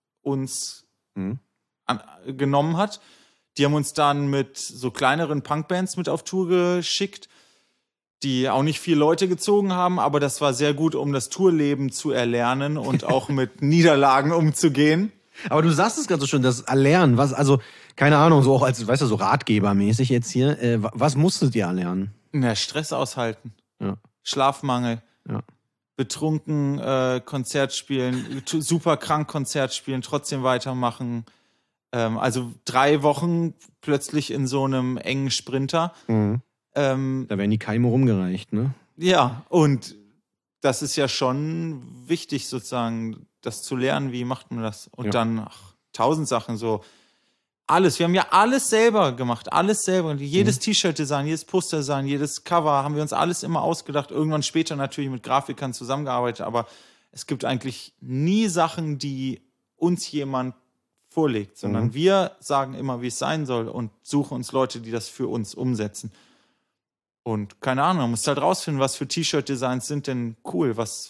Speaker 4: uns
Speaker 3: Hm.
Speaker 4: an, genommen hat. Die haben uns dann mit so kleineren Punkbands mit auf Tour geschickt, die auch nicht viele Leute gezogen haben, aber das war sehr gut, um das Tourleben zu erlernen und auch mit Niederlagen umzugehen.
Speaker 3: Aber du sagst es gerade so schön, das Erlernen, was, also, keine Ahnung, so auch als, weißt du, so ratgebermäßig jetzt hier, äh, wa- was musstet ihr erlernen?
Speaker 4: Ja, Stress aushalten,
Speaker 3: Ja.
Speaker 4: Schlafmangel,
Speaker 3: Ja.
Speaker 4: betrunken äh, Konzert spielen, tu- super krank Konzert spielen, trotzdem weitermachen. Ähm, also drei Wochen plötzlich in so einem engen Sprinter.
Speaker 3: Mhm.
Speaker 4: Ähm,
Speaker 3: Da werden die Keime rumgereicht, ne?
Speaker 4: ja, und das ist ja schon wichtig sozusagen, das zu lernen, wie macht man das? Und
Speaker 3: Ja.
Speaker 4: dann ach, tausend Sachen so. Alles, wir haben ja alles selber gemacht, alles selber. Jedes
Speaker 3: Mhm.
Speaker 4: T-Shirt-Design, jedes Poster-Design, jedes Cover haben wir uns alles immer ausgedacht. Irgendwann später natürlich mit Grafikern zusammengearbeitet, aber es gibt eigentlich nie Sachen, die uns jemand vorlegt, sondern
Speaker 3: Mhm.
Speaker 4: wir sagen immer, wie es sein soll und suchen uns Leute, die das für uns umsetzen. Und keine Ahnung, man muss halt rausfinden, was für T-Shirt-Designs sind denn cool, was,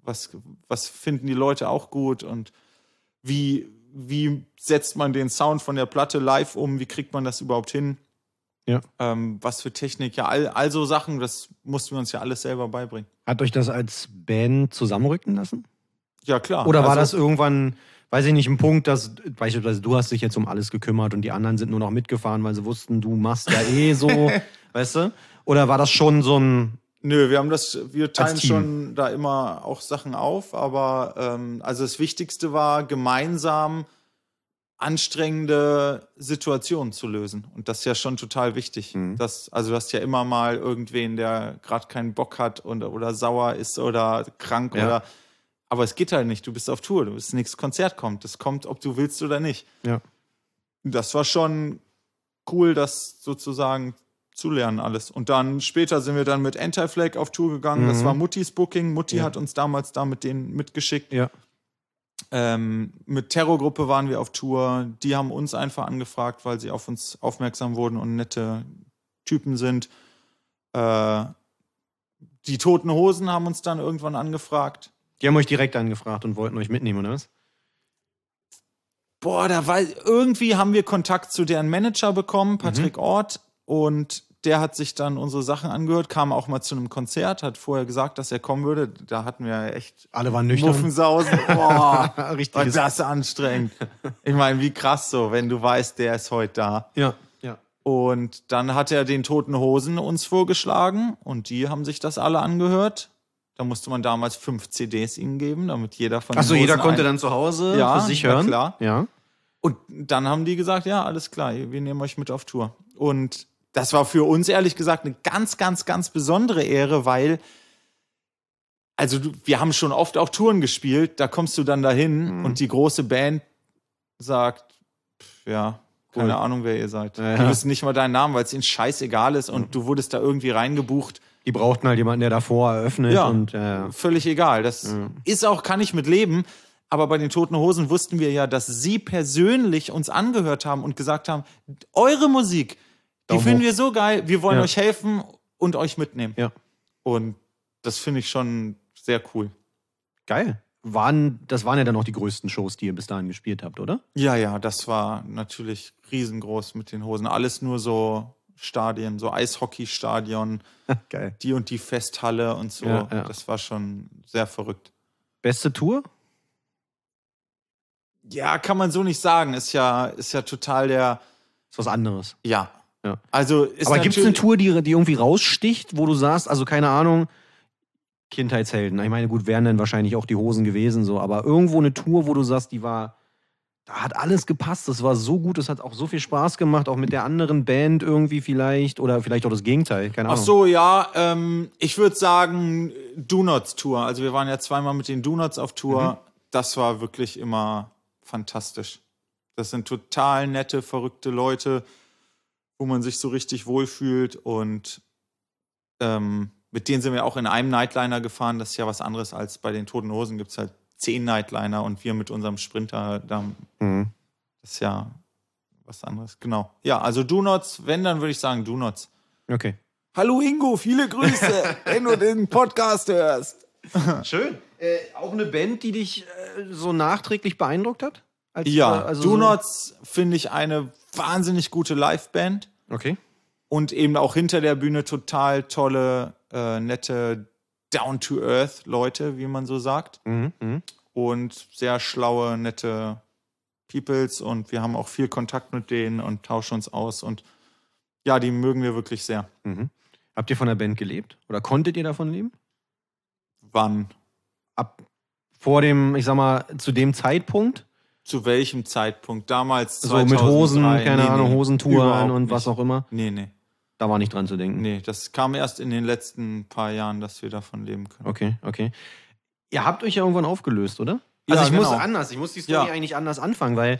Speaker 4: Was, was finden die Leute auch gut und wie, wie setzt man den Sound von der Platte live um? Wie kriegt man das überhaupt hin?
Speaker 3: Ja.
Speaker 4: Ähm, was für Technik? Ja, all, all so Sachen, das mussten wir uns ja alles selber beibringen.
Speaker 3: Hat euch das als Band zusammenrücken lassen?
Speaker 4: Ja, klar.
Speaker 3: Oder war
Speaker 4: also,
Speaker 3: das irgendwann, weiß ich nicht, ein Punkt, dass beispielsweise du hast dich jetzt um alles gekümmert und die anderen sind nur noch mitgefahren, weil sie wussten, du machst ja eh so, weißt du? Oder war das schon so ein...
Speaker 4: Nö, wir haben das, wir teilen
Speaker 3: Team.
Speaker 4: schon da immer auch Sachen auf, aber ähm, also das Wichtigste war, gemeinsam anstrengende Situationen zu lösen. Und das ist ja schon total wichtig.
Speaker 3: Mhm.
Speaker 4: Das, also du hast ja immer mal irgendwen, der gerade keinen Bock hat und, oder sauer ist oder krank
Speaker 3: Ja.
Speaker 4: oder. Aber es geht halt nicht. Du bist auf Tour. Du bist nächstes Konzert kommt. Das kommt, ob du willst oder nicht.
Speaker 3: Ja.
Speaker 4: Das war schon cool, das sozusagen zu lernen alles. Und dann später sind wir dann mit Anti-Flag auf Tour gegangen.
Speaker 3: Mhm.
Speaker 4: Das war Muttis Booking. Mutti
Speaker 3: Ja.
Speaker 4: hat uns damals da mit denen mitgeschickt.
Speaker 3: Ja.
Speaker 4: Ähm, mit Terrorgruppe waren wir auf Tour. Die haben uns einfach angefragt, weil sie auf uns aufmerksam wurden und nette Typen sind. Äh, die Toten Hosen haben uns dann irgendwann angefragt.
Speaker 3: Die haben euch direkt angefragt und wollten euch mitnehmen, oder was?
Speaker 4: Boah, da war irgendwie haben wir Kontakt zu deren Manager bekommen, Patrick
Speaker 3: Mhm.
Speaker 4: Ort, und der hat sich dann unsere Sachen angehört, kam auch mal zu einem Konzert, hat vorher gesagt, dass er kommen würde. Da hatten wir echt
Speaker 3: Alle waren nüchtern.
Speaker 4: Muffensausen. Boah, war
Speaker 3: Richtiges.
Speaker 4: das anstrengend. Ich meine, wie krass so, wenn du weißt, der ist heute da.
Speaker 3: Ja, ja.
Speaker 4: Und dann hat er den Toten Hosen uns vorgeschlagen und die haben sich das alle angehört. Da musste man damals fünf C Ds ihnen geben, damit jeder von den
Speaker 3: Achso, jeder
Speaker 4: Hosen
Speaker 3: konnte
Speaker 4: ein-
Speaker 3: dann zu Hause
Speaker 4: Ja,
Speaker 3: für sich
Speaker 4: na
Speaker 3: hören.
Speaker 4: klar.
Speaker 3: Ja.
Speaker 4: Und dann haben die gesagt, ja, alles klar, wir nehmen euch mit auf Tour. Und das war für uns ehrlich gesagt eine ganz, ganz, ganz besondere Ehre, weil, also du, wir haben schon oft auch Touren gespielt, da kommst du dann dahin
Speaker 3: Mhm.
Speaker 4: und die große Band sagt, pff, ja, keine
Speaker 3: Cool.
Speaker 4: Ahnung, wer ihr seid.
Speaker 3: Ja,
Speaker 4: Die
Speaker 3: ja.
Speaker 4: wissen nicht mal deinen Namen, weil es ihnen scheißegal ist und du wurdest da irgendwie reingebucht.
Speaker 3: Die brauchten halt jemanden, der davor eröffnet.
Speaker 4: Ja,
Speaker 3: und äh,
Speaker 4: völlig egal. Das
Speaker 3: Ja.
Speaker 4: ist auch, kann ich mit leben. Aber bei den Toten Hosen wussten wir ja, dass sie persönlich uns angehört haben und gesagt haben, eure Musik, die
Speaker 3: Daumen
Speaker 4: finden
Speaker 3: hoch.
Speaker 4: wir so geil, wir wollen
Speaker 3: Ja.
Speaker 4: euch helfen und euch mitnehmen.
Speaker 3: Ja.
Speaker 4: Und das finde ich schon sehr cool.
Speaker 3: geil. Waren, das waren ja dann auch die größten Shows, die ihr bis dahin gespielt habt, oder?
Speaker 4: Ja, ja, das war natürlich riesengroß mit den Hosen. Alles nur so Stadien, so Eishockeystadion,
Speaker 3: Geil.
Speaker 4: die und die Festhalle und so.
Speaker 3: Ja, ja.
Speaker 4: Das war schon sehr verrückt.
Speaker 3: Beste Tour?
Speaker 4: Ja, kann man so nicht sagen. Ist ja, ist ja total der,
Speaker 3: Ist was anderes.
Speaker 4: ja.
Speaker 3: Ja.
Speaker 4: Also ist
Speaker 3: Aber gibt es eine
Speaker 4: natürlich-
Speaker 3: Tour, die, die irgendwie raussticht, wo du sagst, also keine Ahnung, Kindheitshelden. Ich meine, gut, wären dann wahrscheinlich auch die Hosen gewesen, so, aber irgendwo eine Tour, wo du sagst, die war, da hat alles gepasst, das war so gut, es hat auch so viel Spaß gemacht, auch mit der anderen Band irgendwie vielleicht, oder vielleicht auch das Gegenteil, keine
Speaker 4: Ach
Speaker 3: Ahnung.
Speaker 4: so, ja, ähm, ich würde sagen Do-Nots Tour. Also wir waren ja zweimal mit den Do-Nots auf Tour.
Speaker 3: Mhm.
Speaker 4: Das war wirklich immer fantastisch. Das sind total nette, verrückte Leute, wo man sich so richtig wohlfühlt. Und ähm, mit denen sind wir auch in einem Nightliner gefahren. Das ist ja was anderes als bei den Toten Hosen. Gibt es halt zehn Nightliner und wir mit unserem Sprinter, da,
Speaker 3: Mhm.
Speaker 4: das ist ja was anderes. Genau. Ja, also Do-Nots, wenn, dann würde ich sagen Do-Nots.
Speaker 3: Okay.
Speaker 4: Hallo Ingo, viele Grüße, wenn du den Podcast hörst.
Speaker 3: Schön. Äh, auch eine Band, die dich äh, so nachträglich beeindruckt hat? Als,
Speaker 4: Ja,
Speaker 3: äh, also
Speaker 4: Do
Speaker 3: so-
Speaker 4: Nots finde ich eine wahnsinnig gute Liveband
Speaker 3: Okay.
Speaker 4: und eben auch hinter der Bühne total tolle, äh, nette Down-to-Earth-Leute, wie man so sagt.
Speaker 3: Mhm. Mhm.
Speaker 4: Und sehr schlaue, nette Peoples und wir haben auch viel Kontakt mit denen und tauschen uns aus und ja, die mögen wir wirklich sehr.
Speaker 3: Mhm. Habt ihr von der Band gelebt? Oder konntet ihr davon leben?
Speaker 4: Wann?
Speaker 3: Ab vor dem, ich sag mal, zu dem Zeitpunkt?
Speaker 4: Zu welchem Zeitpunkt? Damals
Speaker 3: So mit Hosen, keine Ahnung, Hosentouren
Speaker 4: überhaupt
Speaker 3: und
Speaker 4: nicht.
Speaker 3: was auch immer.
Speaker 4: Nee, nee.
Speaker 3: Da war nicht dran zu denken.
Speaker 4: Nee, das kam erst in den letzten paar Jahren, dass wir davon leben können.
Speaker 3: Okay, okay. Ihr habt euch ja irgendwann aufgelöst, oder?
Speaker 4: Ja,
Speaker 3: Also ich muss
Speaker 4: genau.
Speaker 3: anders, ich muss die Story
Speaker 4: Ja.
Speaker 3: eigentlich anders anfangen, weil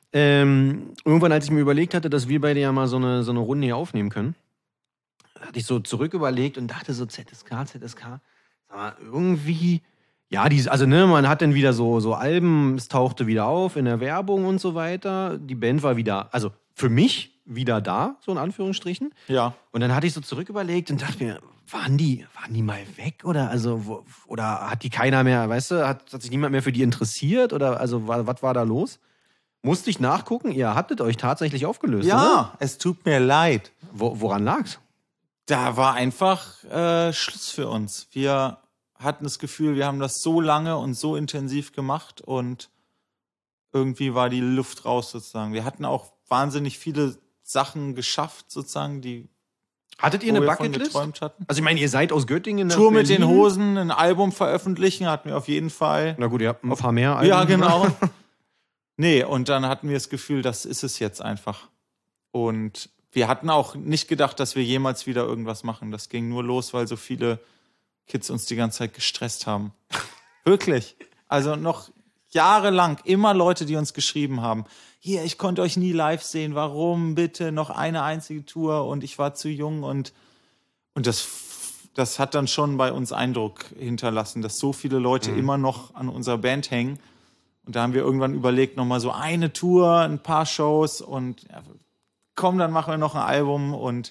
Speaker 3: ähm, irgendwann, als ich mir überlegt hatte, dass wir beide ja mal so eine, so eine Runde hier aufnehmen können, hatte ich so zurück überlegt und dachte so, Z S K, Z S K, sag mal, irgendwie, ja, die, also ne, man hat dann wieder so, so Alben, es tauchte wieder auf in der Werbung und so weiter. Die Band war wieder, also für mich wieder da, so in Anführungsstrichen.
Speaker 4: Ja.
Speaker 3: Und dann hatte ich so zurück überlegt und dachte mir, waren die, waren die mal weg oder also wo, oder hat die keiner mehr, weißt du, hat, hat sich niemand mehr für die interessiert oder also was, was war da los? Musste ich nachgucken? Ihr hattet euch tatsächlich aufgelöst,
Speaker 4: Ja,
Speaker 3: oder?
Speaker 4: es tut mir leid.
Speaker 3: Wo, woran lag's?
Speaker 4: Da war einfach äh, Schluss für uns. Wir hatten das Gefühl, wir haben das so lange und so intensiv gemacht und irgendwie war die Luft raus sozusagen. Wir hatten auch wahnsinnig viele Sachen geschafft sozusagen, die
Speaker 3: Hattet ihr
Speaker 4: wo
Speaker 3: eine
Speaker 4: wir von
Speaker 3: Bucketlist?
Speaker 4: geträumt hatten.
Speaker 3: Also ich meine, ihr seid aus Göttingen nach
Speaker 4: Tour mit den
Speaker 3: Berlin.
Speaker 4: Hosen, ein Album veröffentlichen hatten wir auf jeden Fall.
Speaker 3: Na gut, ihr habt ein paar mehr Alben.
Speaker 4: Ja, genau. Nee, und dann hatten wir das Gefühl, das ist es jetzt einfach. Und wir hatten auch nicht gedacht, dass wir jemals wieder irgendwas machen. Das ging nur los, weil so viele Kids uns die ganze Zeit gestresst haben. Wirklich. Also noch jahrelang immer Leute, die uns geschrieben haben, hier, ich konnte euch nie live sehen, warum bitte noch eine einzige Tour und ich war zu jung und, und das, das hat dann schon bei uns Eindruck hinterlassen, dass so viele Leute mhm. immer noch an unserer Band hängen. Und da haben wir irgendwann überlegt, nochmal so eine Tour, ein paar Shows und ja, komm, dann machen wir noch ein Album und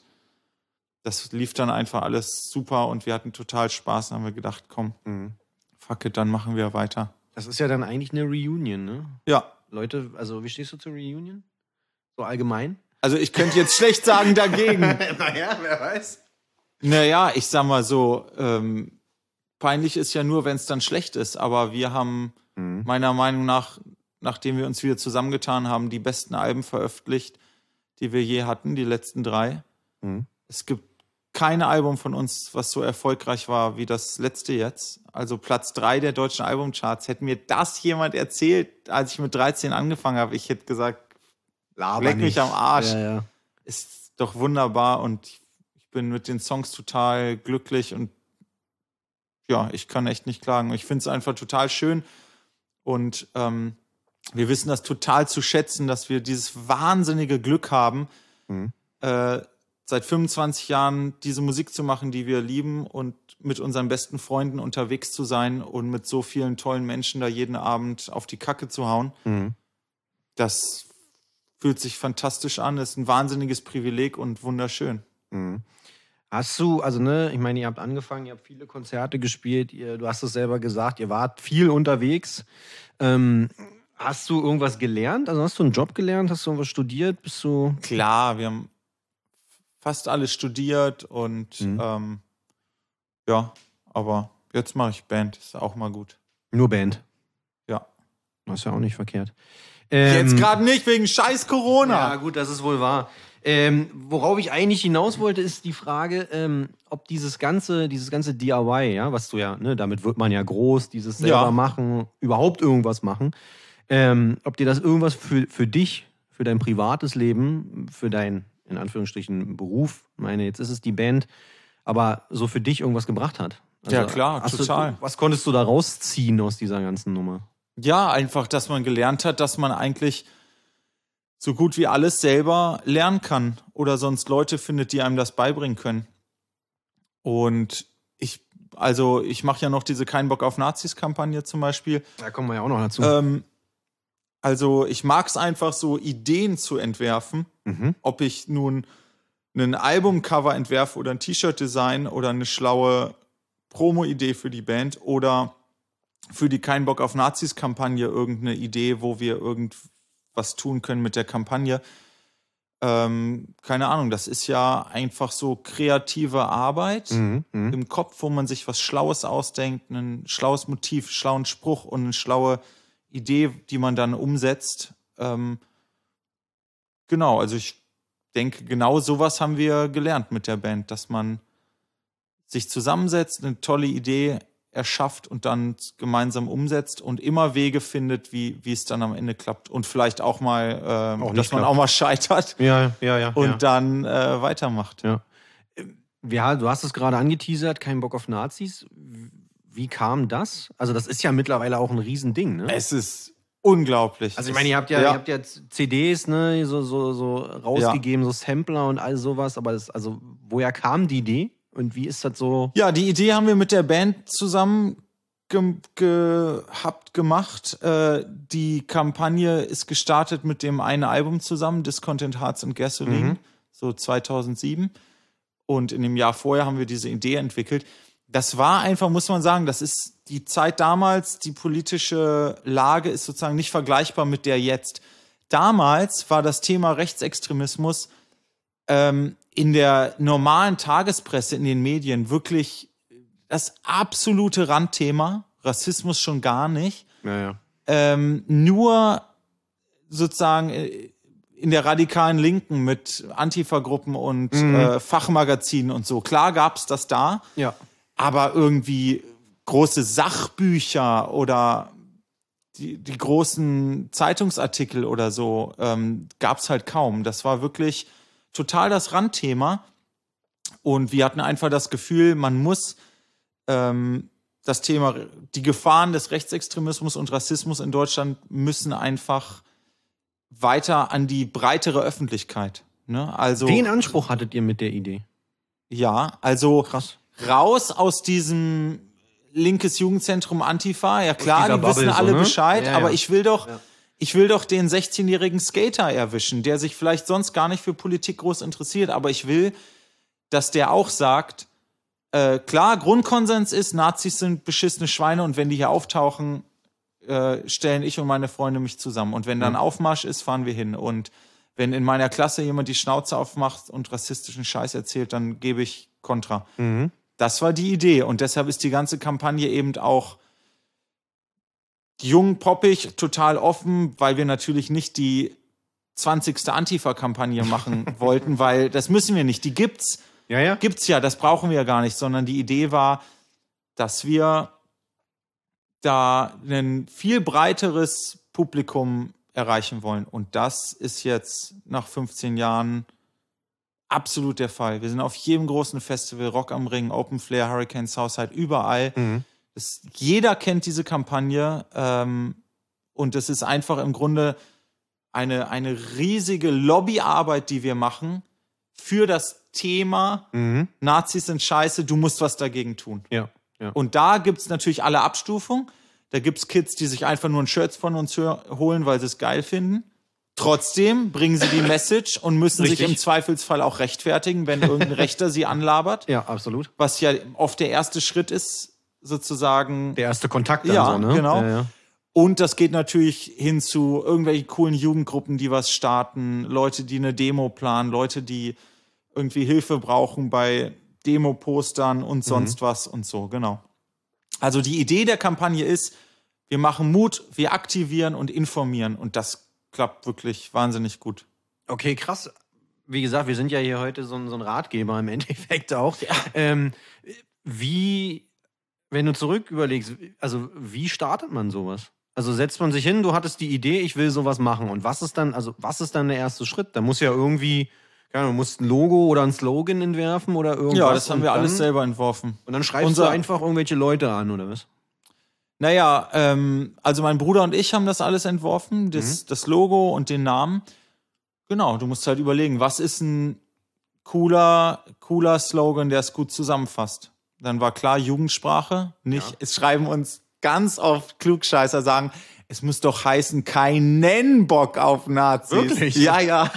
Speaker 4: das lief dann einfach alles super und wir hatten total Spaß. Dann haben wir gedacht, komm, mhm. fuck it, dann machen wir weiter.
Speaker 3: Das ist ja dann eigentlich eine Reunion, ne?
Speaker 4: Ja.
Speaker 3: Leute, also wie stehst du zur Reunion? So allgemein?
Speaker 4: Also ich könnte jetzt schlecht sagen dagegen.
Speaker 3: Naja, wer weiß.
Speaker 4: Naja, ich sag mal so, ähm, peinlich ist ja nur, wenn es dann schlecht ist. Aber wir haben mhm. meiner Meinung nach, nachdem wir uns wieder zusammengetan haben, die besten Alben veröffentlicht, die wir je hatten, die letzten drei. Mhm. Es gibt kein Album von uns, was so erfolgreich war wie das letzte jetzt. Also Platz drei der deutschen Albumcharts. Hätte mir das jemand erzählt, als ich mit dreizehn angefangen habe, ich hätte gesagt, leck mich am Arsch.
Speaker 3: Ja, ja.
Speaker 4: Ist doch wunderbar und ich bin mit den Songs total glücklich und ja, ich kann echt nicht klagen. Ich finde es einfach total schön und ähm, wir wissen das total zu schätzen, dass wir dieses wahnsinnige Glück haben, mhm. äh, seit fünfundzwanzig Jahren diese Musik zu machen, die wir lieben und mit unseren besten Freunden unterwegs zu sein und mit so vielen tollen Menschen da jeden Abend auf die Kacke zu hauen. Mhm. Das fühlt sich fantastisch an, ist ein wahnsinniges Privileg und wunderschön.
Speaker 3: Mhm. Hast du, also ne, ich meine, ihr habt angefangen, ihr habt viele Konzerte gespielt, ihr, du hast es selber gesagt, ihr wart viel unterwegs. Ähm, hast du irgendwas gelernt? Also hast du einen Job gelernt? Hast du irgendwas studiert? Bist du...
Speaker 4: Klar, wir haben fast alles studiert und mhm. ähm, ja, aber jetzt mache ich Band, ist auch mal gut.
Speaker 3: Nur Band?
Speaker 4: Ja.
Speaker 3: Das ist ja auch nicht verkehrt.
Speaker 4: Ähm, jetzt gerade nicht, wegen scheiß Corona.
Speaker 3: Ja gut, das ist wohl wahr. Ähm, worauf ich eigentlich hinaus wollte, ist die Frage, ähm, ob dieses ganze, dieses ganze D I Y, ja, was du ja, ne, damit wird man ja groß, dieses selber
Speaker 4: ja.
Speaker 3: machen, überhaupt irgendwas machen, ähm, ob dir das irgendwas für, für dich, für dein privates Leben, für dein in Anführungsstrichen Beruf, ich meine, jetzt ist es die Band, aber so für dich irgendwas gebracht hat. Also,
Speaker 4: ja, klar, total.
Speaker 3: Du, was konntest du da rausziehen aus dieser ganzen Nummer?
Speaker 4: Ja, einfach, dass man gelernt hat, dass man eigentlich so gut wie alles selber lernen kann oder sonst Leute findet, die einem das beibringen können. Und ich, also ich mache ja noch diese Kein Bock auf Nazis-Kampagne zum Beispiel.
Speaker 3: Da kommen wir ja auch noch dazu.
Speaker 4: Ähm, Also ich mag es einfach so, Ideen zu entwerfen. Mhm. Ob ich nun ein Albumcover entwerfe oder ein T-Shirt-Design oder eine schlaue Promo-Idee für die Band oder für die Kein Bock auf Nazis-Kampagne irgendeine Idee, wo wir irgendwas tun können mit der Kampagne. Ähm, keine Ahnung, das ist ja einfach so kreative Arbeit mhm. Mhm. im Kopf, wo man sich was Schlaues ausdenkt, ein schlaues Motiv, schlauen Spruch und eine schlaue Idee, die man dann umsetzt. Ähm, genau, also ich denke, genau sowas haben wir gelernt mit der Band, dass man sich zusammensetzt, eine tolle Idee erschafft und dann gemeinsam umsetzt und immer Wege findet, wie, wie es dann am Ende klappt. Und vielleicht auch mal, ähm, auch dass man klappt. auch mal scheitert
Speaker 3: ja, ja, ja,
Speaker 4: und
Speaker 3: ja.
Speaker 4: dann äh, weitermacht.
Speaker 3: Ja. Ja, du hast es gerade angeteasert, kein Bock auf Nazis. Wie kam das? Also das ist ja mittlerweile auch ein Riesending, ne?
Speaker 4: Es ist unglaublich.
Speaker 3: Also ich meine, ihr habt ja, ja. Ihr habt ja C Ds, ne, so, so, so rausgegeben, ja. so Sampler und all sowas, aber das, also woher kam die Idee und wie ist das so?
Speaker 4: Ja, die Idee haben wir mit der Band zusammen ge- gehabt, gemacht. Äh, die Kampagne ist gestartet mit dem einen Album zusammen, Discontent Hearts and Gasoline, mhm. so zweitausendsieben. Und in dem Jahr vorher haben wir diese Idee entwickelt. Das war einfach, muss man sagen, das ist die Zeit damals, die politische Lage ist sozusagen nicht vergleichbar mit der jetzt. Damals war das Thema Rechtsextremismus ähm, in der normalen Tagespresse, in den Medien wirklich das absolute Randthema. Rassismus schon gar nicht.
Speaker 3: Ja, ja.
Speaker 4: Ähm, nur sozusagen in der radikalen Linken mit Antifa-Gruppen und
Speaker 3: Mhm.
Speaker 4: äh, Fachmagazinen und so. Klar gab's das da,
Speaker 3: Ja.
Speaker 4: aber irgendwie große Sachbücher oder die, die großen Zeitungsartikel oder so ähm, gab's halt kaum. Das war wirklich total das Randthema. Und wir hatten einfach das Gefühl, man muss ähm, das Thema, die Gefahren des Rechtsextremismus und Rassismus in Deutschland müssen einfach weiter an die breitere Öffentlichkeit. Ne? Also,
Speaker 3: Den Anspruch hattet ihr mit der Idee?
Speaker 4: ja, also
Speaker 3: Krass.
Speaker 4: raus aus diesem linkes Jugendzentrum Antifa. Ja klar,
Speaker 3: dieser
Speaker 4: die wissen
Speaker 3: Bubble so,
Speaker 4: alle
Speaker 3: ne?
Speaker 4: Bescheid,
Speaker 3: Ja, ja.
Speaker 4: aber ich will doch,
Speaker 3: Ja.
Speaker 4: ich will doch den sechzehnjährigen Skater erwischen, der sich vielleicht sonst gar nicht für Politik groß interessiert, aber ich will, dass der auch sagt, äh, klar, Grundkonsens ist, Nazis sind beschissene Schweine und wenn die hier auftauchen, äh, stellen ich und meine Freunde mich zusammen. Und wenn dann
Speaker 3: Ja.
Speaker 4: Aufmarsch ist, fahren wir hin. Und wenn in meiner Klasse jemand die Schnauze aufmacht und rassistischen Scheiß erzählt, dann gebe ich Kontra.
Speaker 3: Mhm.
Speaker 4: Das war die Idee. Und deshalb ist die ganze Kampagne eben auch jung, poppig, total offen, weil wir natürlich nicht die zwanzigste Antifa-Kampagne machen wollten, weil das müssen wir nicht. Die gibt's.
Speaker 3: Ja, ja.
Speaker 4: Gibt's ja, das brauchen wir ja gar nicht, sondern die Idee war, dass wir da ein viel breiteres Publikum erreichen wollen. Und das ist jetzt nach fünfzehn Jahren absolut der Fall. Wir sind auf jedem großen Festival, Rock am Ring, Open Flair, Hurricane Southside, überall.
Speaker 3: Mhm.
Speaker 4: Das, jeder kennt diese Kampagne ähm, und es ist einfach im Grunde eine, eine riesige Lobbyarbeit, die wir machen für das Thema
Speaker 3: Mhm.
Speaker 4: Nazis sind scheiße, du musst was dagegen tun.
Speaker 3: Ja. Ja.
Speaker 4: Und da gibt's natürlich alle Abstufungen. Da gibt's Kids, die sich einfach nur ein Shirt von uns hör- holen, weil sie es geil finden. Trotzdem bringen sie die Message und müssen
Speaker 3: Richtig.
Speaker 4: sich im Zweifelsfall auch rechtfertigen, wenn irgendein Rechter sie anlabert.
Speaker 3: Ja, absolut.
Speaker 4: Was ja oft der erste Schritt ist, sozusagen.
Speaker 3: Der erste Kontakt dann
Speaker 4: Ja,
Speaker 3: so, ne?
Speaker 4: genau.
Speaker 3: Ja, ja.
Speaker 4: Und das geht natürlich hin zu irgendwelchen coolen Jugendgruppen, die was starten, Leute, die eine Demo planen, Leute, die irgendwie Hilfe brauchen bei Demo-Postern und sonst was und so, genau. Also die Idee der Kampagne ist, wir machen Mut, wir aktivieren und informieren und das klappt wirklich wahnsinnig gut.
Speaker 3: Okay, krass. Wie gesagt, wir sind ja hier heute so ein, so ein Ratgeber im Endeffekt auch. Ähm, wie, wenn du zurück überlegst, also wie startet man sowas? Also setzt man sich hin, du hattest die Idee, ich will sowas machen. Und was ist dann, also was ist dann der erste Schritt? Da muss ja irgendwie, keine Ahnung, du musst ein Logo oder ein Slogan entwerfen oder irgendwas.
Speaker 4: Ja, das haben
Speaker 3: und
Speaker 4: wir
Speaker 3: dann,
Speaker 4: alles selber entworfen.
Speaker 3: Und dann schreibst
Speaker 4: Unser-
Speaker 3: du einfach irgendwelche Leute an, oder was?
Speaker 4: Naja, ähm, also mein Bruder und ich haben das alles entworfen, das, das Logo und den Namen. Genau, du musst halt überlegen, was ist ein cooler, cooler Slogan, der es gut zusammenfasst. Dann war klar Jugendsprache, nicht,
Speaker 3: Ja.
Speaker 4: es schreiben uns ganz oft Klugscheißer, sagen, es muss doch heißen, keinen Bock auf Nazis.
Speaker 3: Wirklich?
Speaker 4: Ja, ja.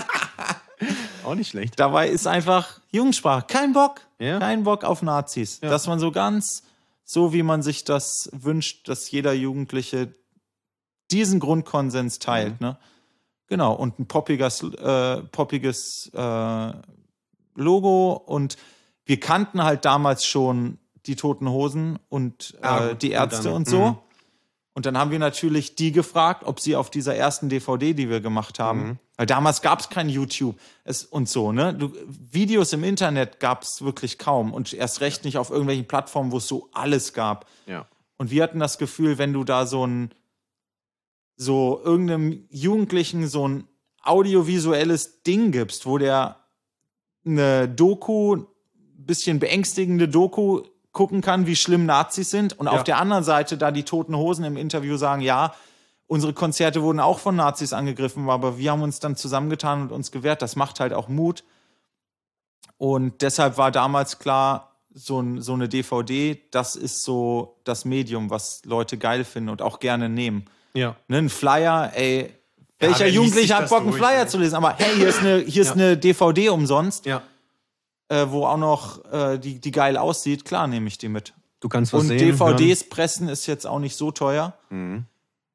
Speaker 3: Auch nicht schlecht.
Speaker 4: Dabei ist einfach Jugendsprache, kein Bock,
Speaker 3: Ja.
Speaker 4: kein Bock auf Nazis.
Speaker 3: Ja.
Speaker 4: Dass man so ganz, so wie man sich das wünscht, dass jeder Jugendliche diesen Grundkonsens teilt,
Speaker 3: Mhm.
Speaker 4: ne? Genau, und ein poppiges, äh, poppiges äh, Logo und wir kannten halt damals schon die Toten Hosen und äh,
Speaker 3: Ah, gut.
Speaker 4: die Ärzte
Speaker 3: Und dann-
Speaker 4: und so.
Speaker 3: mhm.
Speaker 4: Und dann haben wir natürlich die gefragt, ob sie auf dieser ersten D V D, die wir gemacht haben,
Speaker 3: Mhm.
Speaker 4: weil damals gab es kein YouTube es, und so, ne? Du, Videos im Internet gab es wirklich kaum und erst recht nicht auf irgendwelchen Plattformen, wo es so alles gab.
Speaker 3: Ja.
Speaker 4: Und wir hatten das Gefühl, wenn du da so ein, so irgendeinem Jugendlichen so ein audiovisuelles Ding gibst, wo der eine Doku, bisschen beängstigende Doku gucken kann, wie schlimm Nazis sind und
Speaker 3: Ja.
Speaker 4: auf der anderen Seite da die Toten Hosen im Interview sagen, ja, unsere Konzerte wurden auch von Nazis angegriffen, aber wir haben uns dann zusammengetan und uns gewehrt. Das macht halt auch Mut. Und deshalb war damals klar, so, ein, so eine D V D, das ist so das Medium, was Leute geil finden und auch gerne nehmen.
Speaker 3: Ja.
Speaker 4: Ne, ein Flyer, ey, welcher
Speaker 3: wer liest sich
Speaker 4: Jugendliche hat
Speaker 3: das
Speaker 4: Bock, einen
Speaker 3: durch,
Speaker 4: Flyer
Speaker 3: ne?
Speaker 4: zu lesen? Aber hey, hier ist eine, hier ist
Speaker 3: Ja.
Speaker 4: eine D V D umsonst.
Speaker 3: Ja.
Speaker 4: äh, wo auch noch äh, die, die geil aussieht, klar nehme ich die mit.
Speaker 3: Du kannst was
Speaker 4: Und
Speaker 3: sehen,
Speaker 4: D V Ds
Speaker 3: hören.
Speaker 4: pressen ist jetzt auch nicht so teuer.
Speaker 3: Mhm.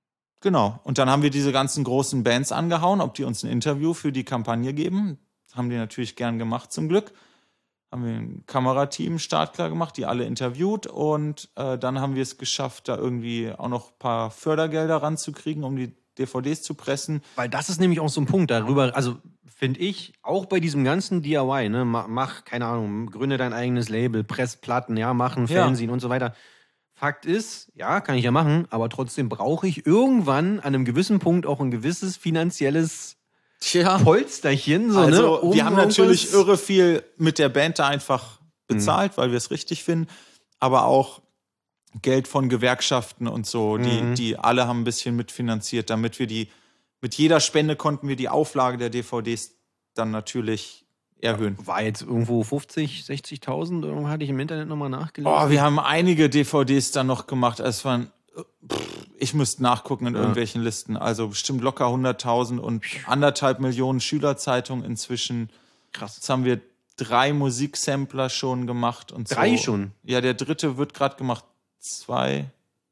Speaker 4: Genau. Und dann haben wir diese ganzen großen Bands angehauen, ob die uns ein Interview für die Kampagne geben. Haben die natürlich gern gemacht, zum Glück. Haben wir ein Kamerateam startklar gemacht, die alle interviewt. Und äh, dann haben wir es geschafft, da irgendwie auch noch ein paar Fördergelder ranzukriegen, um die D V Ds zu pressen.
Speaker 3: Weil das ist nämlich auch so ein Punkt darüber, also finde ich, auch bei diesem ganzen D I Y, ne, mach, mach, keine Ahnung, gründe dein eigenes Label, press Platten, ja, machen
Speaker 4: Ja.
Speaker 3: Fernsehen und so weiter. Fakt ist, ja, kann ich ja machen, aber trotzdem brauche ich irgendwann an einem gewissen Punkt auch ein gewisses finanzielles
Speaker 4: Tja.
Speaker 3: Polsterchen. So,
Speaker 4: Also,
Speaker 3: ne, um
Speaker 4: wir haben natürlich
Speaker 3: irgendwas-
Speaker 4: irre viel mit der Band da einfach bezahlt, weil wir es richtig finden. Aber auch Geld von Gewerkschaften und so, die,
Speaker 3: Mhm.
Speaker 4: die alle haben ein bisschen mitfinanziert, damit wir die, mit jeder Spende konnten wir die Auflage der D V Ds dann natürlich erhöhen.
Speaker 3: War jetzt irgendwo fünfzig, sechzigtausend, irgendwo hatte ich im Internet nochmal nachgelesen.
Speaker 4: Oh, wir haben einige D V Ds dann noch gemacht. Es waren, pff, ich müsste nachgucken in
Speaker 3: Ja.
Speaker 4: irgendwelchen Listen. Also bestimmt locker hunderttausend und anderthalb Millionen Schülerzeitungen inzwischen.
Speaker 3: Krass.
Speaker 4: Jetzt haben wir drei Musiksampler schon gemacht und
Speaker 3: Drei
Speaker 4: so.
Speaker 3: schon?
Speaker 4: Ja, der dritte wird gerade gemacht. Zwei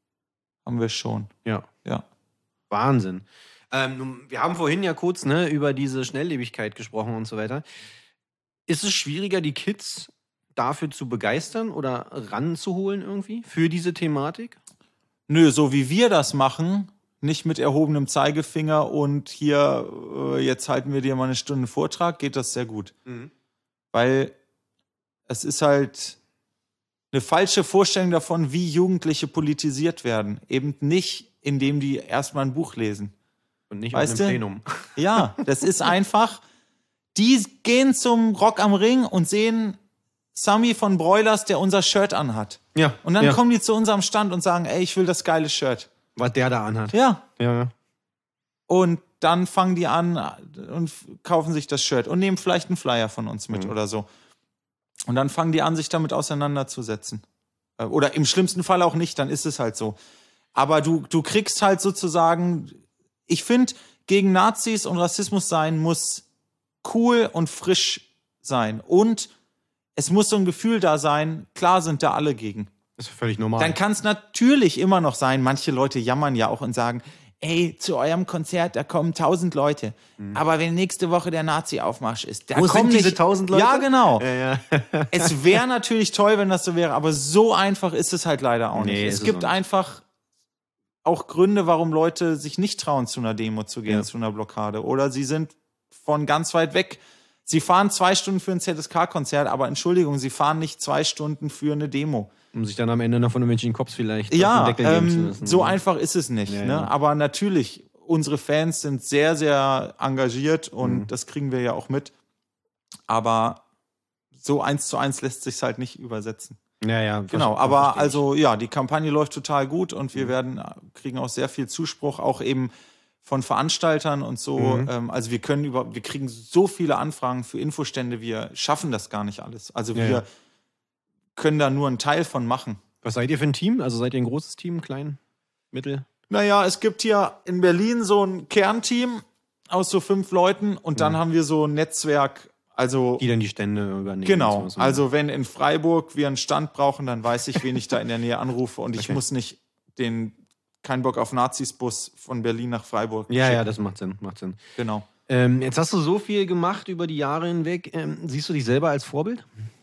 Speaker 4: haben wir schon.
Speaker 3: Ja.
Speaker 4: Ja.
Speaker 3: Wahnsinn. Ähm, nun, wir haben vorhin ja kurz ne, über diese Schnelllebigkeit gesprochen und so weiter. Ist es schwieriger, die Kids dafür zu begeistern oder ranzuholen irgendwie für diese Thematik?
Speaker 4: Nö, so wie wir das machen, nicht mit erhobenem Zeigefinger und hier, äh, jetzt halten wir dir mal eine Stunde Vortrag, geht das sehr gut.
Speaker 3: Mhm.
Speaker 4: Weil es ist halt eine falsche Vorstellung davon, wie Jugendliche politisiert werden. Eben nicht, indem die erstmal ein Buch lesen.
Speaker 3: Und nicht
Speaker 4: Weißt
Speaker 3: auf einem
Speaker 4: du?
Speaker 3: Plenum.
Speaker 4: Ja, das ist einfach, die gehen zum Rock am Ring und sehen Sammy von Broilers, der unser Shirt anhat.
Speaker 3: Ja.
Speaker 4: Und dann
Speaker 3: ja.
Speaker 4: kommen die zu unserem Stand und sagen, ey, ich will das geile Shirt.
Speaker 3: Was der da anhat.
Speaker 4: Ja.
Speaker 3: Ja, ja.
Speaker 4: Und dann fangen die an und kaufen sich das Shirt und nehmen vielleicht einen Flyer von uns mit
Speaker 3: Mhm.
Speaker 4: oder so. Und dann fangen die an, sich damit auseinanderzusetzen. Äh, Oder im schlimmsten Fall auch nicht, dann ist es halt so. Aber du, du kriegst halt sozusagen, ich finde, gegen Nazis und Rassismus sein muss cool und frisch sein. Und es muss so ein Gefühl da sein, klar sind da alle gegen.
Speaker 3: Das ist völlig normal.
Speaker 4: Dann kann es natürlich immer noch sein, manche Leute jammern ja auch und sagen, ey, zu eurem Konzert, da kommen tausend Leute. Aber wenn nächste Woche der Nazi-Aufmarsch ist, da
Speaker 3: Wo
Speaker 4: kommen
Speaker 3: sind diese
Speaker 4: nicht
Speaker 3: tausend Leute?
Speaker 4: Ja, genau.
Speaker 3: Ja, ja.
Speaker 4: Es wäre natürlich toll, wenn das so wäre, aber so einfach ist es halt leider auch
Speaker 3: Nee,
Speaker 4: nicht.
Speaker 3: ist
Speaker 4: Es
Speaker 3: es
Speaker 4: gibt
Speaker 3: auch nicht.
Speaker 4: einfach auch Gründe, warum Leute sich nicht trauen, zu einer Demo zu gehen,
Speaker 3: Ja.
Speaker 4: zu einer Blockade. Oder sie sind von ganz weit weg. Sie fahren zwei Stunden für ein Z S K-Konzert, aber Entschuldigung, sie fahren nicht zwei Stunden für eine Demo.
Speaker 3: Um sich dann am Ende noch von irgendwelchen Cops vielleicht auf
Speaker 4: Ja,
Speaker 3: den Deckel geben zu
Speaker 4: ähm,
Speaker 3: müssen.
Speaker 4: so einfach ist es nicht.
Speaker 3: Ja,
Speaker 4: ne?
Speaker 3: ja.
Speaker 4: Aber natürlich, unsere Fans sind sehr, sehr engagiert und
Speaker 3: Mhm.
Speaker 4: das kriegen wir ja auch mit. Aber so eins zu eins lässt sich halt nicht übersetzen.
Speaker 3: Ja, ja.
Speaker 4: Genau,
Speaker 3: ver-
Speaker 4: aber
Speaker 3: verstehe ich.
Speaker 4: also ja, die Kampagne läuft total gut und wir werden kriegen auch sehr viel Zuspruch, auch eben von Veranstaltern und so.
Speaker 3: Mhm.
Speaker 4: Ähm, also wir können über, wir kriegen so viele Anfragen für Infostände, wir schaffen das gar nicht alles. Also
Speaker 3: Ja,
Speaker 4: wir
Speaker 3: ja.
Speaker 4: können da nur einen Teil von machen.
Speaker 3: Was seid ihr für ein Team? Also seid ihr ein großes Team, klein, mittel?
Speaker 4: Naja, es gibt hier in Berlin so ein Kernteam aus so fünf Leuten und dann haben wir so ein Netzwerk, also
Speaker 3: Die dann die Stände übernehmen.
Speaker 4: genau,
Speaker 3: So, so.
Speaker 4: also wenn in Freiburg wir einen Stand brauchen, dann weiß ich, wen ich da in der Nähe anrufe und ich
Speaker 3: Okay.
Speaker 4: muss nicht den kein Bock auf Nazis-Bus von Berlin nach Freiburg
Speaker 3: Ja,
Speaker 4: schicken.
Speaker 3: ja, das macht Sinn, macht Sinn.
Speaker 4: Genau.
Speaker 3: Ähm, jetzt hast du so viel gemacht über die Jahre hinweg. Ähm, siehst du dich selber als Vorbild?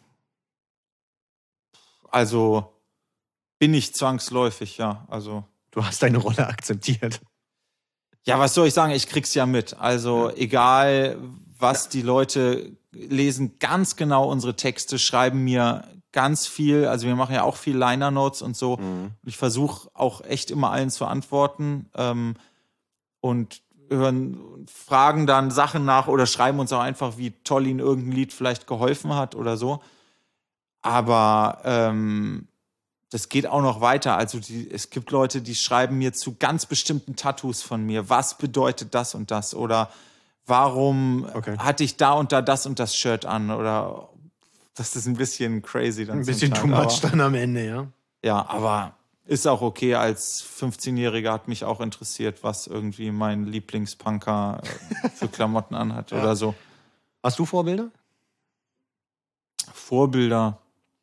Speaker 4: Also bin ich zwangsläufig, ja. Also
Speaker 3: Du hast deine Rolle akzeptiert.
Speaker 4: ja, was soll ich sagen? Ich krieg's ja mit. Also egal, was die Leute lesen, ganz genau unsere Texte, schreiben mir ganz viel. Also wir machen ja auch viel Liner Notes und so.
Speaker 3: Mhm.
Speaker 4: Ich versuche auch echt immer allen zu antworten ähm, und hören, fragen dann Sachen nach oder schreiben uns auch einfach, wie toll ihnen irgendein Lied vielleicht geholfen hat oder so. Aber ähm, das geht auch noch weiter. Also die, es gibt Leute, die schreiben mir zu ganz bestimmten Tattoos von mir. Was bedeutet das und das? Oder warum
Speaker 3: Okay.
Speaker 4: hatte ich da und da das und das Shirt an? Oder das ist ein bisschen crazy dann
Speaker 3: Ein
Speaker 4: zum
Speaker 3: bisschen
Speaker 4: Teil,
Speaker 3: too much
Speaker 4: aber-
Speaker 3: dann am Ende, ja.
Speaker 4: Ja, aber ist auch okay. Als fünfzehnjähriger hat mich auch interessiert, was irgendwie mein Lieblingspunker äh, für Klamotten anhat
Speaker 3: Ja.
Speaker 4: oder so.
Speaker 3: Hast du Vorbilder?
Speaker 4: Vorbilder.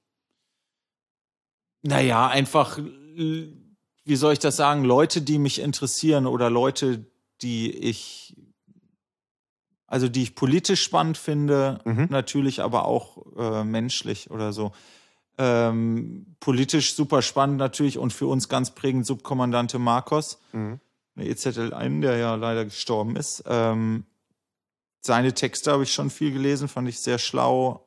Speaker 4: Naja, einfach, wie soll ich das sagen, Leute, die mich interessieren oder Leute, die ich, also die ich politisch spannend finde,
Speaker 3: Mhm.
Speaker 4: natürlich, aber auch äh, menschlich oder so. Ähm, politisch super spannend natürlich und für uns ganz prägend Subkommandante Marcos,
Speaker 3: Mhm.
Speaker 4: der E Z L eins, der ja leider gestorben ist. Ähm, seine Texte habe ich schon viel gelesen, fand ich sehr schlau.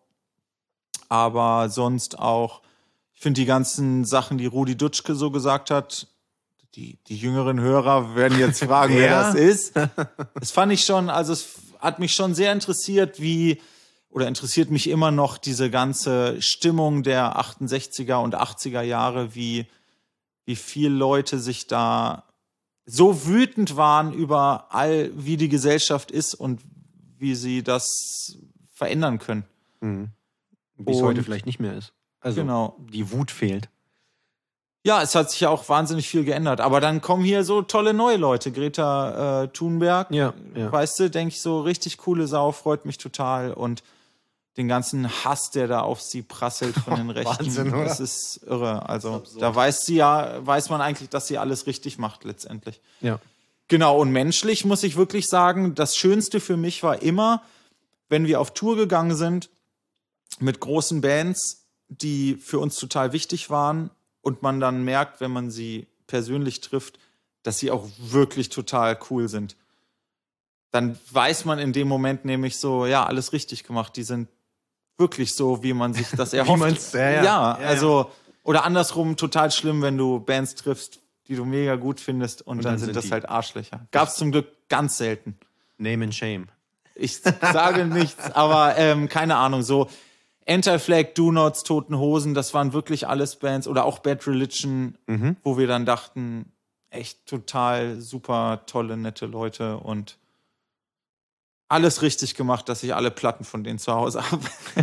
Speaker 4: Aber sonst auch, ich finde die ganzen Sachen, die Rudi Dutschke so gesagt hat, die, die jüngeren Hörer werden jetzt fragen, wer
Speaker 3: Wer?
Speaker 4: das ist. Das fand ich schon, also es hat mich schon sehr interessiert, wie, oder interessiert mich immer noch diese ganze Stimmung der achtundsechziger und achtziger Jahre, wie, wie viele Leute sich da so wütend waren über all, wie die Gesellschaft ist und wie sie das verändern können.
Speaker 3: Mhm. Wie es
Speaker 4: Und-
Speaker 3: heute vielleicht nicht mehr ist. Also
Speaker 4: Genau.
Speaker 3: die Wut fehlt.
Speaker 4: Ja, es hat sich ja auch wahnsinnig viel geändert. Aber dann kommen hier so tolle neue Leute. Greta äh, Thunberg,
Speaker 3: Ja, ja.
Speaker 4: weißt du, denke ich so, richtig coole Sau, freut mich total. Und den ganzen Hass, der da auf sie prasselt von den Rechten,
Speaker 3: Wahnsinn, oder?
Speaker 4: das ist irre. Also da weiß sie ja, weiß man eigentlich, dass sie alles richtig macht letztendlich.
Speaker 3: Ja.
Speaker 4: Genau, und menschlich muss ich wirklich sagen, das Schönste für mich war immer, wenn wir auf Tour gegangen sind mit großen Bands, die für uns total wichtig waren und man dann merkt, wenn man sie persönlich trifft, dass sie auch wirklich total cool sind. Dann weiß man in dem Moment nämlich so, ja, alles richtig gemacht. Die sind wirklich so, wie man sich das erhofft.
Speaker 3: man's- ja, ja.
Speaker 4: ja,
Speaker 3: Ja, ja.
Speaker 4: also, oder andersrum, total schlimm, wenn du Bands triffst, die du mega gut findest und, dann,
Speaker 3: dann
Speaker 4: sind
Speaker 3: sind
Speaker 4: das
Speaker 3: die-
Speaker 4: halt Arschlöcher. Gab's zum Glück ganz selten.
Speaker 3: Name and Shame.
Speaker 4: Ich sage nichts, aber ähm, keine Ahnung, so Anti-Flag, Do Nots, Toten Hosen, das waren wirklich alles Bands oder auch Bad Religion,
Speaker 3: Mhm.
Speaker 4: wo wir dann dachten, echt total super tolle, nette Leute und alles richtig gemacht, dass ich alle Platten von denen zu Hause habe.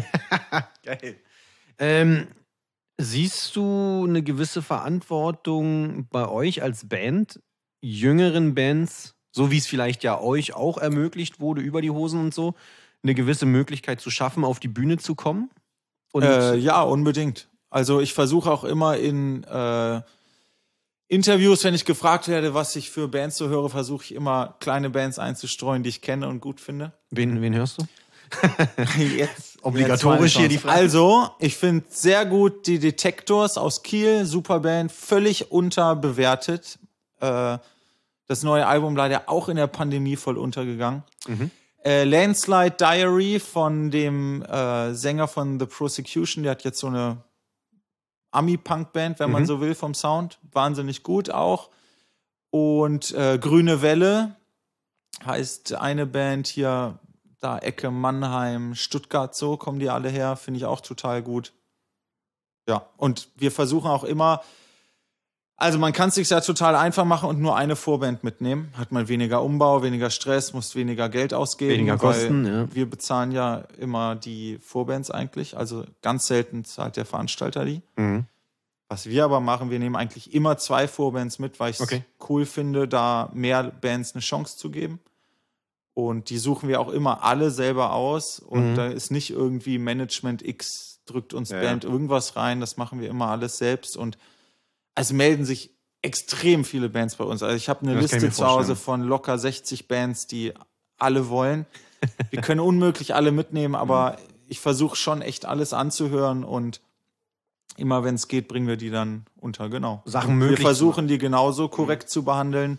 Speaker 3: Geil. Ähm, siehst du eine gewisse Verantwortung bei euch als Band, jüngeren Bands, so wie es vielleicht ja euch auch ermöglicht wurde über die Hosen und so, eine gewisse Möglichkeit zu schaffen, auf die Bühne zu kommen? Und
Speaker 4: Äh, ja, unbedingt. Also ich versuche auch immer in äh, Interviews, wenn ich gefragt werde, was ich für Bands so höre, versuche ich immer kleine Bands einzustreuen, die ich kenne und gut finde.
Speaker 3: wen, wen hörst du?
Speaker 4: Jetzt
Speaker 3: Obligatorisch hier die Frage.
Speaker 4: Also, ich finde sehr gut die Detectors aus Kiel, super Band, völlig unterbewertet. Äh, das neue Album leider auch in der Pandemie voll untergegangen.
Speaker 3: Mhm.
Speaker 4: Äh, Landslide Diary von dem äh, Sänger von The Prosecution, der hat jetzt so eine Ami-Punk-Band, wenn man
Speaker 3: Mhm.
Speaker 4: so will, vom Sound. Wahnsinnig gut auch. Und äh, Grüne Welle heißt eine Band hier, da Ecke Mannheim, Stuttgart, so kommen die alle her, finde ich auch total gut. Ja, und wir versuchen auch immer, also man kann es sich ja total einfach machen und nur eine Vorband mitnehmen. Hat man weniger Umbau, weniger Stress, muss weniger Geld ausgeben.
Speaker 3: Weniger
Speaker 4: weil
Speaker 3: Kosten, ja.
Speaker 4: Wir bezahlen ja immer die Vorbands eigentlich, also ganz selten zahlt der Veranstalter die.
Speaker 3: Mhm.
Speaker 4: Was wir aber machen, wir nehmen eigentlich immer zwei Vorbands mit, weil ich es
Speaker 3: Okay.
Speaker 4: cool finde, da mehr Bands eine Chance zu geben. Und die suchen wir auch immer alle selber aus. Und
Speaker 3: Mhm.
Speaker 4: da ist nicht irgendwie Management X drückt uns
Speaker 3: Ja,
Speaker 4: Band irgendwas rein. Das machen wir immer alles selbst. Und es melden sich extrem viele Bands bei uns. Also ich habe eine
Speaker 3: Das kann ich
Speaker 4: Liste
Speaker 3: mir
Speaker 4: zu Hause
Speaker 3: vorstellen.
Speaker 4: von locker sechzig Bands, die alle wollen. Wir können unmöglich alle mitnehmen, aber ich versuche schon echt alles anzuhören und immer wenn es geht, bringen wir die dann unter, genau.
Speaker 3: Sachen
Speaker 4: Und
Speaker 3: möglich
Speaker 4: wir versuchen die genauso korrekt zu behandeln,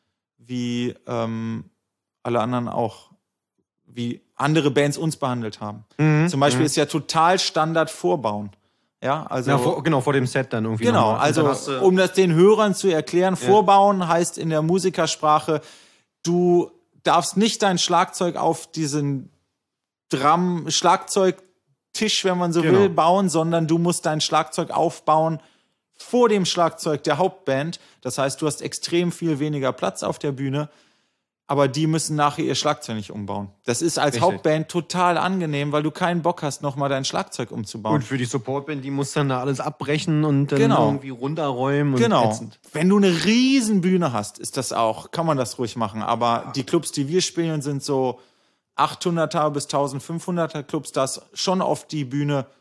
Speaker 4: wie ähm, alle anderen auch, wie andere Bands uns behandelt haben.
Speaker 3: Mhm.
Speaker 4: Zum Beispiel
Speaker 3: Mhm.
Speaker 4: ist ja total Standard Vorbauen. Ja, also
Speaker 3: Ja, vor, genau, vor dem Set dann irgendwie.
Speaker 4: Genau,
Speaker 3: nochmal. Und
Speaker 4: also
Speaker 3: dann hast du-
Speaker 4: um das den Hörern zu erklären, Vorbauen heißt in der Musikersprache, du darfst nicht dein Schlagzeug auf diesen Drum, Schlagzeugtisch, wenn man so
Speaker 3: Genau.
Speaker 4: will, bauen, sondern du musst dein Schlagzeug aufbauen vor dem Schlagzeug der Hauptband. Das heißt, du hast extrem viel weniger Platz auf der Bühne, aber die müssen nachher ihr Schlagzeug nicht umbauen. Das ist als
Speaker 3: Richtig.
Speaker 4: Hauptband total angenehm, weil du keinen Bock hast, nochmal dein Schlagzeug umzubauen.
Speaker 3: Und für die Supportband, die muss dann da alles abbrechen und dann
Speaker 4: Genau.
Speaker 3: irgendwie runterräumen und
Speaker 4: Genau.
Speaker 3: ätzend.
Speaker 4: Wenn du eine riesen Bühne hast, ist das auch, kann man das ruhig machen. Aber die Clubs, die wir spielen, sind so achthunderter bis eintausendfünfhunderter Clubs. Da ist schon oft die Bühne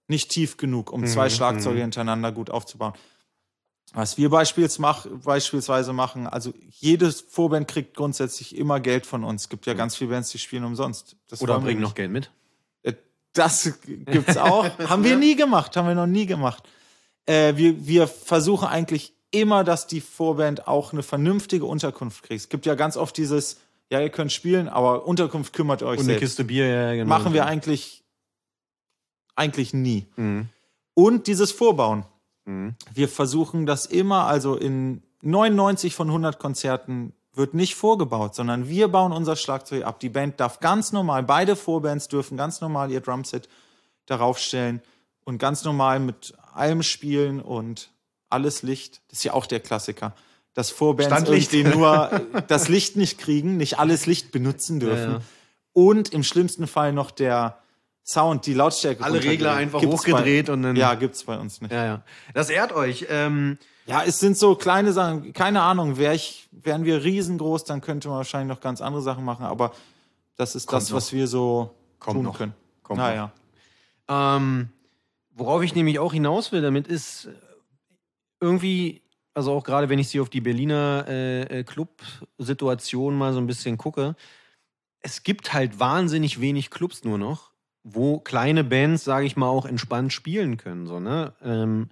Speaker 4: nicht tief genug, um zwei Schlagzeuge hintereinander gut aufzubauen. Was wir beispielsweise, mach, beispielsweise machen, also jede Vorband kriegt grundsätzlich immer Geld von uns. Es gibt ja ganz viele Bands, die spielen umsonst. Das
Speaker 3: Oder
Speaker 4: wollen wir
Speaker 3: bringen
Speaker 4: nicht.
Speaker 3: noch Geld mit.
Speaker 4: Das gibt's auch. Haben wir nie gemacht, haben wir noch nie gemacht. Äh, wir, wir versuchen eigentlich immer, dass die Vorband auch eine vernünftige Unterkunft kriegt. Es gibt ja ganz oft dieses, ja, ihr könnt spielen, aber Unterkunft kümmert euch
Speaker 3: Und
Speaker 4: selbst.
Speaker 3: eine Kiste Bier, ja, genau.
Speaker 4: Machen wir eigentlich, eigentlich nie.
Speaker 3: Mhm.
Speaker 4: Und dieses Vorbauen.
Speaker 3: Mhm.
Speaker 4: Wir versuchen das immer, also in neunundneunzig von hundert Konzerten wird nicht vorgebaut, sondern wir bauen unser Schlagzeug ab. Die Band darf ganz normal, beide Vorbands dürfen ganz normal ihr Drumset darauf stellen und ganz normal mit allem spielen und alles Licht. Das ist ja auch der Klassiker. Dass Vorbands
Speaker 3: Standlicht.
Speaker 4: irgendwie nur das Licht nicht kriegen, nicht alles Licht benutzen dürfen.
Speaker 3: Ja, ja.
Speaker 4: Und im schlimmsten Fall noch der Sound, die Lautstärke.
Speaker 3: Alle Regler
Speaker 4: runtergedreht.
Speaker 3: einfach
Speaker 4: Gibt's
Speaker 3: hochgedreht
Speaker 4: bei,
Speaker 3: und dann.
Speaker 4: Ja, gibt's bei uns nicht.
Speaker 3: Ja, ja. Das ehrt euch. Ähm,
Speaker 4: Ja, es sind so kleine Sachen, keine Ahnung, wär ich, wären wir riesengroß, dann könnte man wahrscheinlich noch ganz andere Sachen machen, aber das ist
Speaker 3: Kommt
Speaker 4: das,
Speaker 3: noch.
Speaker 4: was wir so
Speaker 3: Kommt
Speaker 4: tun
Speaker 3: noch.
Speaker 4: können.
Speaker 3: Kommt
Speaker 4: naja.
Speaker 3: Ähm, worauf ich nämlich auch hinaus will, damit ist irgendwie, also auch gerade wenn ich sie auf die Berliner äh, Club-Situation mal so ein bisschen gucke, es gibt halt wahnsinnig wenig Clubs nur noch, wo kleine Bands, sage ich mal, auch entspannt spielen können. So, ne? Ähm,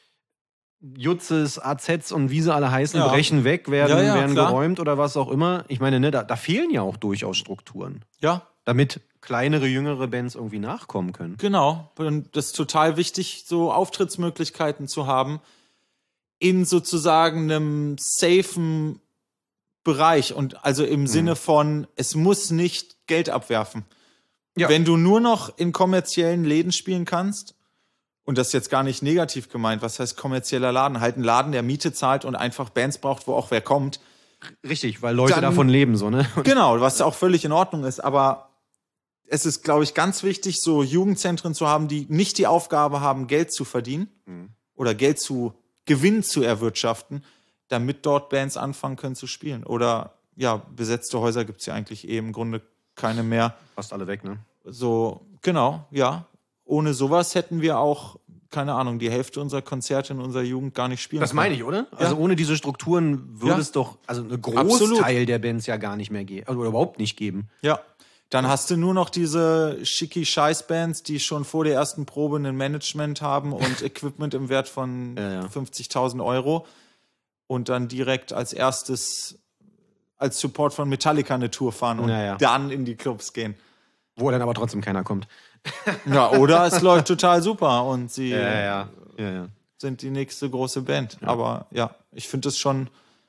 Speaker 3: Jutzes, A Zs und wie sie alle heißen,
Speaker 4: Ja.
Speaker 3: brechen weg, werden,
Speaker 4: Ja, ja,
Speaker 3: werden
Speaker 4: klar.
Speaker 3: geräumt oder was auch immer. Ich meine, ne, da, da fehlen ja auch durchaus Strukturen,
Speaker 4: Ja,
Speaker 3: damit kleinere, jüngere Bands irgendwie nachkommen können.
Speaker 4: genau. Und das ist total wichtig, so Auftrittsmöglichkeiten zu haben in sozusagen einem safen Bereich und also im Sinne von, es muss nicht Geld abwerfen.
Speaker 3: Ja.
Speaker 4: Wenn du nur noch in kommerziellen Läden spielen kannst, und das ist jetzt gar nicht negativ gemeint, was heißt kommerzieller Laden? Halt ein Laden, der Miete zahlt und einfach Bands braucht, wo auch wer kommt.
Speaker 3: Richtig, weil Leute
Speaker 4: Dann-
Speaker 3: davon leben, so, ne?
Speaker 4: Genau, was auch völlig in Ordnung ist, aber es ist, glaube ich, ganz wichtig, so Jugendzentren zu haben, die nicht die Aufgabe haben, Geld zu verdienen oder Geld zu Gewinn zu erwirtschaften, damit dort Bands anfangen können zu spielen. Oder ja, besetzte Häuser gibt es ja eigentlich eh im Grunde keine mehr.
Speaker 3: Fast alle weg, ne?
Speaker 4: So, genau, ja. Ohne sowas hätten wir auch, keine Ahnung, die Hälfte unserer Konzerte in unserer Jugend gar nicht spielen
Speaker 3: Das
Speaker 4: können.
Speaker 3: meine ich, oder? Also ohne diese Strukturen würde
Speaker 4: Ja.
Speaker 3: es doch, also ein
Speaker 4: Absolut.
Speaker 3: Großteil der Bands ja gar nicht mehr geben, oder überhaupt nicht geben.
Speaker 4: Ja. Dann hast du nur noch diese schicki Scheiß-Bands, die schon vor der ersten Probe ein Management haben und Equipment im Wert von
Speaker 3: Ja, ja.
Speaker 4: fünfzigtausend Euro und dann direkt als erstes als Support von Metallica eine Tour fahren und
Speaker 3: Ja, ja.
Speaker 4: dann in die Clubs gehen.
Speaker 3: Wo dann aber trotzdem keiner kommt.
Speaker 4: Ja, oder es läuft total super und sie
Speaker 3: ja. ja, ja.
Speaker 4: sind die nächste große Band. Aber ja, ich finde es schon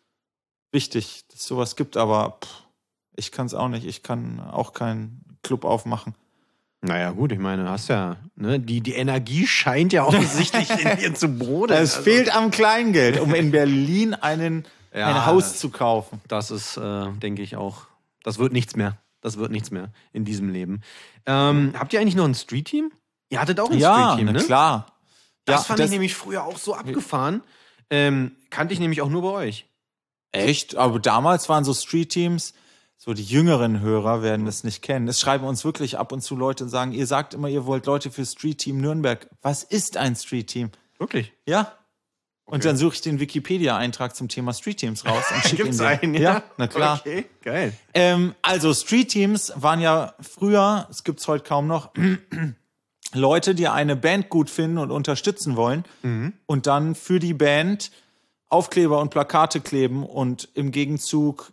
Speaker 4: wichtig, dass es sowas gibt, aber pff, ich kann es auch nicht. Ich kann auch keinen Club aufmachen.
Speaker 3: Naja, gut, ich meine, hast ja, ne, die, die Energie scheint ja offensichtlich in dir zu brodeln.
Speaker 4: Es
Speaker 3: Also,
Speaker 4: fehlt am Kleingeld, um in Berlin einen,
Speaker 3: Ja,
Speaker 4: ein Haus
Speaker 3: das-
Speaker 4: zu kaufen.
Speaker 3: Das ist, äh, denke ich auch, das wird nichts mehr. Das wird nichts mehr in diesem Leben. Ähm, habt ihr eigentlich noch ein Street-Team? Ihr hattet auch ein Street-Team, ne?
Speaker 4: klar.
Speaker 3: Das
Speaker 4: Ja,
Speaker 3: fand
Speaker 4: das-
Speaker 3: ich nämlich früher auch so abgefahren. Ähm, kannte ich nämlich auch nur bei euch.
Speaker 4: Echt? Aber damals waren so Street-Teams, so die jüngeren Hörer werden das nicht kennen. Es schreiben uns wirklich ab und zu Leute und sagen, ihr sagt immer, ihr wollt Leute für Street-Team Nürnberg. Was ist ein Street-Team?
Speaker 3: Wirklich?
Speaker 4: Ja. Und dann suche ich den Wikipedia-Eintrag zum Thema Street-Teams raus und schicke ihn
Speaker 3: Gibt's
Speaker 4: dir.
Speaker 3: einen, ja?
Speaker 4: Ja, na klar.
Speaker 3: Okay, geil.
Speaker 4: Ähm, also Street-Teams waren ja früher, es gibt's heute kaum noch, Leute, die eine Band gut finden und unterstützen wollen und dann für die Band Aufkleber und Plakate kleben und im Gegenzug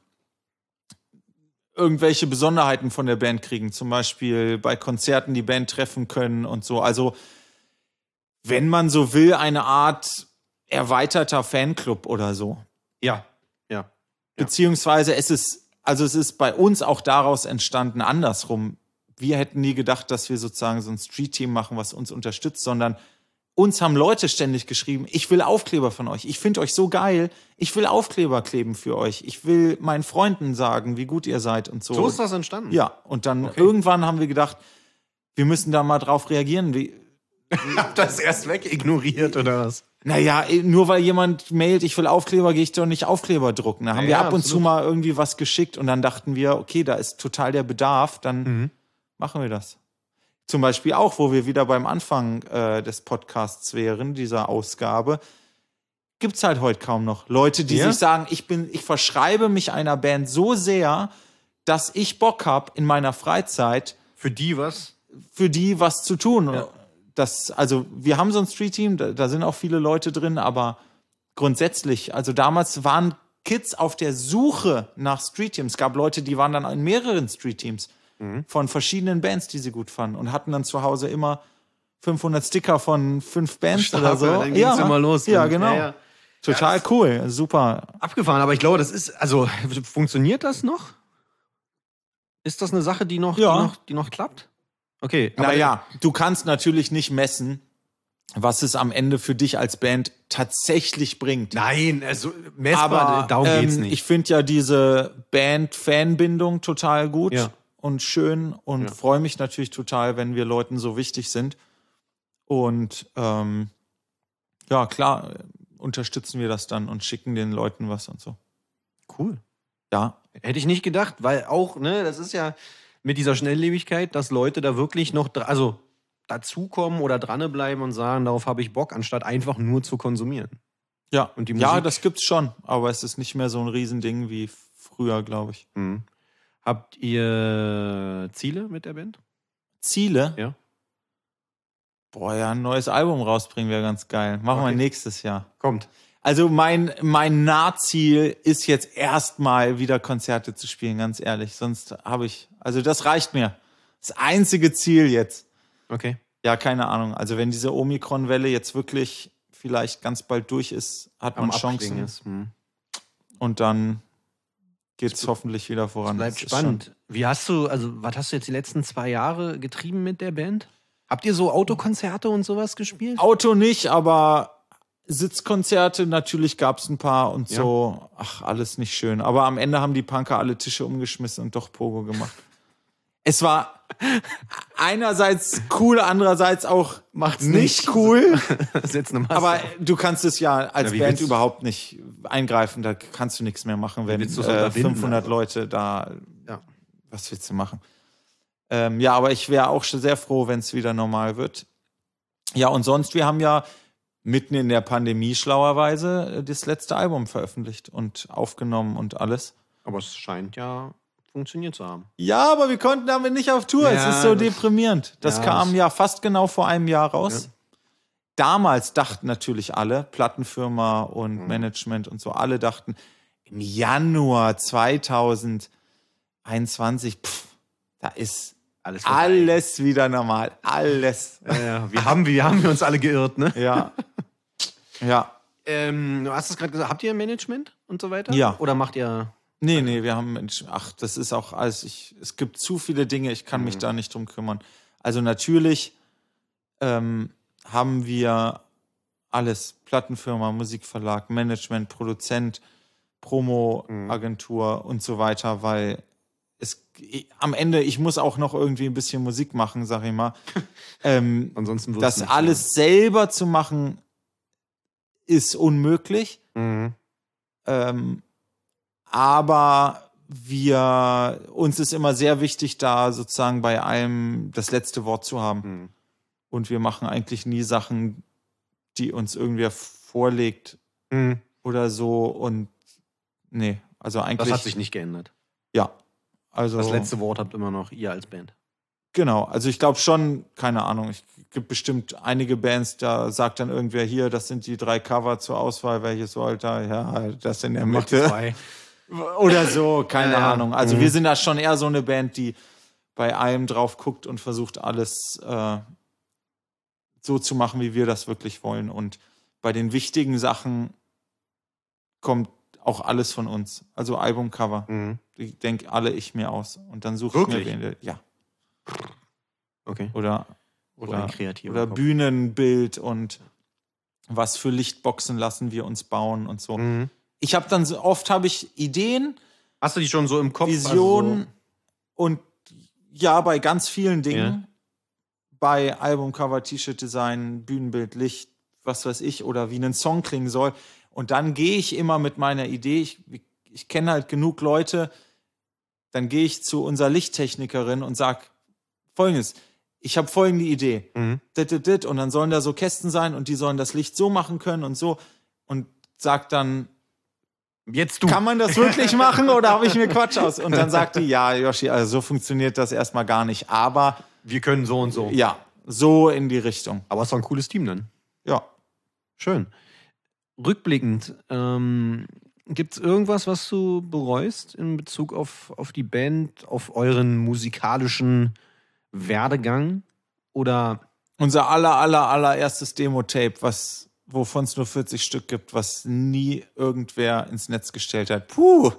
Speaker 4: irgendwelche Besonderheiten von der Band kriegen. Zum Beispiel bei Konzerten die Band treffen können und so. Also wenn man so will, eine Art erweiterter Fanclub oder so.
Speaker 3: Ja, ja.
Speaker 4: Beziehungsweise es ist, also es ist bei uns auch daraus entstanden, andersrum. Wir hätten nie gedacht, dass wir sozusagen so ein Street-Team machen, was uns unterstützt, sondern uns haben Leute ständig geschrieben, ich will Aufkleber von euch, ich finde euch so geil, ich will Aufkleber kleben für euch, ich will meinen Freunden sagen, wie gut ihr seid und so.
Speaker 3: So ist das entstanden.
Speaker 4: Ja, und dann
Speaker 3: Okay.
Speaker 4: irgendwann haben wir gedacht, wir müssen da mal drauf reagieren. Wie,
Speaker 3: Habt ihr das erst weg ignoriert oder was?
Speaker 4: Naja, nur weil jemand mailt, ich will Aufkleber, gehe ich doch nicht Aufkleber drucken. Da haben
Speaker 3: Ja,
Speaker 4: wir ab und
Speaker 3: absolut.
Speaker 4: zu mal irgendwie was geschickt und dann dachten wir, okay, da ist total der Bedarf, dann
Speaker 3: Mhm.
Speaker 4: machen wir das. zum Beispiel auch, wo wir wieder beim Anfang äh, des Podcasts wären, dieser Ausgabe, gibt es halt heute kaum noch Leute, die
Speaker 3: Ja?
Speaker 4: sich sagen, ich bin, ich verschreibe mich einer Band so sehr, dass ich Bock habe, in meiner Freizeit
Speaker 3: Für die was?
Speaker 4: für die was zu tun.
Speaker 3: Ja.
Speaker 4: Das, also wir haben so ein Street-Team, da, da sind auch viele Leute drin, aber grundsätzlich, also damals waren Kids auf der Suche nach Street-Teams. Es gab Leute, die waren dann in mehreren Street-Teams
Speaker 3: Mhm.
Speaker 4: von verschiedenen Bands, die sie gut fanden und hatten dann zu Hause immer fünfhundert Sticker von fünf Bands oder so.
Speaker 3: Dann ging's immer los.
Speaker 4: Ja,
Speaker 3: Und-
Speaker 4: genau.
Speaker 3: Ja, ja.
Speaker 4: Total cool, super.
Speaker 3: Abgefahren, aber ich glaube, das ist, also, funktioniert das noch? Ist das eine Sache, die noch,
Speaker 4: Ja.
Speaker 3: die noch, die noch klappt? Okay. aber-
Speaker 4: Naja, du kannst natürlich nicht messen, was es am Ende für dich als Band tatsächlich bringt.
Speaker 3: Nein, also, messbar,
Speaker 4: Aber
Speaker 3: darum geht's
Speaker 4: ähm,
Speaker 3: nicht.
Speaker 4: ich finde ja diese Band-Fan-Bindung total gut
Speaker 3: Ja.
Speaker 4: und schön und
Speaker 3: Ja.
Speaker 4: freue mich natürlich total, wenn wir Leuten so wichtig sind. Und ähm, ja, klar, äh, unterstützen wir das dann und schicken den Leuten was und so.
Speaker 3: Cool.
Speaker 4: Ja,
Speaker 3: Hätte ich nicht gedacht, weil auch, ne, das ist ja mit dieser Schnelllebigkeit, dass Leute da wirklich noch, dra- also dazukommen oder dranbleiben und sagen, darauf habe ich Bock, anstatt einfach nur zu konsumieren.
Speaker 4: ja.
Speaker 3: Und die
Speaker 4: ja,
Speaker 3: Musik-
Speaker 4: das gibt's schon, aber es ist nicht mehr so ein Riesending wie früher, glaube ich.
Speaker 3: Mhm. Habt ihr Ziele mit der Band?
Speaker 4: Ziele?
Speaker 3: Ja.
Speaker 4: Boah, ja, ein neues Album rausbringen wäre ganz geil. Machen wir
Speaker 3: Okay.
Speaker 4: nächstes Jahr.
Speaker 3: Kommt.
Speaker 4: Also mein, mein Nahziel ist jetzt erstmal wieder Konzerte zu spielen, ganz ehrlich. Sonst habe ich, also das reicht mir. Das einzige Ziel jetzt.
Speaker 3: Okay.
Speaker 4: Ja, keine Ahnung. Also wenn diese Omikron-Welle jetzt wirklich vielleicht ganz bald durch ist, hat man Chancen.
Speaker 3: Abklingen ist. Mhm.
Speaker 4: Und dann geht's hoffentlich wieder voran.
Speaker 3: Bleibt
Speaker 4: Das ist
Speaker 3: spannend. Wie hast du, also was hast du jetzt die letzten zwei Jahre getrieben mit der Band? Habt ihr so Autokonzerte und sowas gespielt?
Speaker 4: schon- Auto nicht, aber Sitzkonzerte natürlich gab's ein paar und
Speaker 3: Ja.
Speaker 4: so. Ach, alles nicht schön. Aber am Ende haben die Punker alle Tische umgeschmissen und doch Pogo gemacht. Es war einerseits cool, andererseits auch
Speaker 3: Macht's
Speaker 4: nicht
Speaker 3: nicht.
Speaker 4: cool.
Speaker 3: Das ist jetzt eine Masse.
Speaker 4: Aber du kannst es ja als
Speaker 3: Ja, wie
Speaker 4: Band
Speaker 3: willst-
Speaker 4: überhaupt nicht eingreifen. Da kannst du nichts mehr machen, wenn
Speaker 3: willst du es
Speaker 4: äh,
Speaker 3: unterbinden,
Speaker 4: fünfhundert
Speaker 3: also?
Speaker 4: Leute da.
Speaker 3: Ja.
Speaker 4: Was willst du machen? Ähm, ja, aber ich wäre auch schon sehr froh, wenn es wieder normal wird. Ja, und sonst, wir haben ja mitten in der Pandemie schlauerweise äh, das letzte Album veröffentlicht und aufgenommen und alles.
Speaker 3: Aber es scheint ja funktioniert zu haben.
Speaker 4: Ja, aber wir konnten damit nicht auf Tour.
Speaker 3: Ja,
Speaker 4: es ist so
Speaker 3: das-
Speaker 4: deprimierend. Das
Speaker 3: ja,
Speaker 4: kam
Speaker 3: das-
Speaker 4: ja fast genau vor einem Jahr raus.
Speaker 3: Ja.
Speaker 4: Damals dachten natürlich alle, Plattenfirma und
Speaker 3: Mhm.
Speaker 4: Management und so, alle dachten, im Januar zweitausendeinundzwanzig, pff, da ist
Speaker 3: Alles.
Speaker 4: alles wieder normal. Alles.
Speaker 3: Ja, ja. Wir haben, wir haben uns alle geirrt, ne?
Speaker 4: Ja. Ja.
Speaker 3: Ähm, du hast es gerade gesagt, habt ihr ein Management und so weiter?
Speaker 4: Ja.
Speaker 3: Oder macht ihr.
Speaker 4: Nee, nee, wir haben, Mensch, ach, das ist auch alles, ich, es gibt zu viele Dinge, ich kann mich
Speaker 3: Mhm.
Speaker 4: da nicht drum kümmern. Also natürlich ähm, haben wir alles, Plattenfirma, Musikverlag, Management, Produzent, Promo-Agentur und so weiter, weil es ich, am Ende, ich muss auch noch irgendwie ein bisschen Musik machen, sag ich mal. ähm,
Speaker 3: Ansonsten wird's
Speaker 4: das
Speaker 3: nicht
Speaker 4: alles selber zu machen, ist unmöglich.
Speaker 3: Mhm.
Speaker 4: Ähm, aber wir, uns ist immer sehr wichtig, da sozusagen bei allem das letzte Wort zu haben.
Speaker 3: Mhm.
Speaker 4: Und wir machen eigentlich nie Sachen, die uns irgendwer vorlegt
Speaker 3: Mhm.
Speaker 4: oder so. Und nee, also eigentlich.
Speaker 3: Das hat sich nicht geändert.
Speaker 4: Ja. Also,
Speaker 3: Das letzte Wort habt immer noch ihr als Band.
Speaker 4: Genau, also ich glaube schon, keine Ahnung, es gibt bestimmt einige Bands, da sagt dann irgendwer hier, das sind die drei Cover zur Auswahl, welches wollt ihr? Ja, das in der Mitte.
Speaker 3: Zwei.
Speaker 4: Oder so, keine
Speaker 3: Ja, ja.
Speaker 4: Ahnung. Also
Speaker 3: Mhm.
Speaker 4: wir sind da schon eher so eine Band, die bei allem drauf guckt und versucht, alles äh, so zu machen, wie wir das wirklich wollen. Und bei den wichtigen Sachen kommt auch alles von uns. Also Albumcover.
Speaker 3: Mhm.
Speaker 4: Die denke alle ich mir aus. Und dann suche ich mir
Speaker 3: Wirklich?
Speaker 4: wen. Ja.
Speaker 3: Okay.
Speaker 4: Oder,
Speaker 3: So
Speaker 4: oder,
Speaker 3: ein kreativer
Speaker 4: oder
Speaker 3: Kopf.
Speaker 4: Bühnenbild und was für Lichtboxen lassen wir uns bauen und so.
Speaker 3: Mhm.
Speaker 4: Ich habe dann so oft habe ich Ideen,
Speaker 3: Hast du die schon so im Kopf?
Speaker 4: Visionen
Speaker 3: Also
Speaker 4: und ja, bei ganz vielen Dingen.
Speaker 3: Ja.
Speaker 4: Bei Albumcover, T-Shirt-Design, Bühnenbild, Licht, was weiß ich, oder wie ein Song klingen soll. Und dann gehe ich immer mit meiner Idee, ich, ich kenne halt genug Leute, dann gehe ich zu unserer Lichttechnikerin und sage Folgendes, ich habe folgende Idee.
Speaker 3: Mhm.
Speaker 4: Dit, dit, dit, und dann sollen da so Kästen sein und die sollen das Licht so machen können und so. Und sagt dann,
Speaker 3: Jetzt du.
Speaker 4: kann man das wirklich machen oder habe ich mir Quatsch aus? Und dann sagt die, ja, Yoshi, also so funktioniert das erstmal gar nicht. Aber
Speaker 3: Wir können so und so.
Speaker 4: ja, so in die Richtung.
Speaker 3: Aber es ist doch ein cooles Team dann.
Speaker 4: Ja.
Speaker 3: Schön. Rückblickend, ähm, gibt es irgendwas, was du bereust in Bezug auf, auf die Band, auf euren musikalischen Werdegang? Oder
Speaker 4: Unser aller, aller, allererstes Demo-Tape, was, wovon es nur vierzig Stück gibt, was nie irgendwer ins Netz gestellt hat. Puh.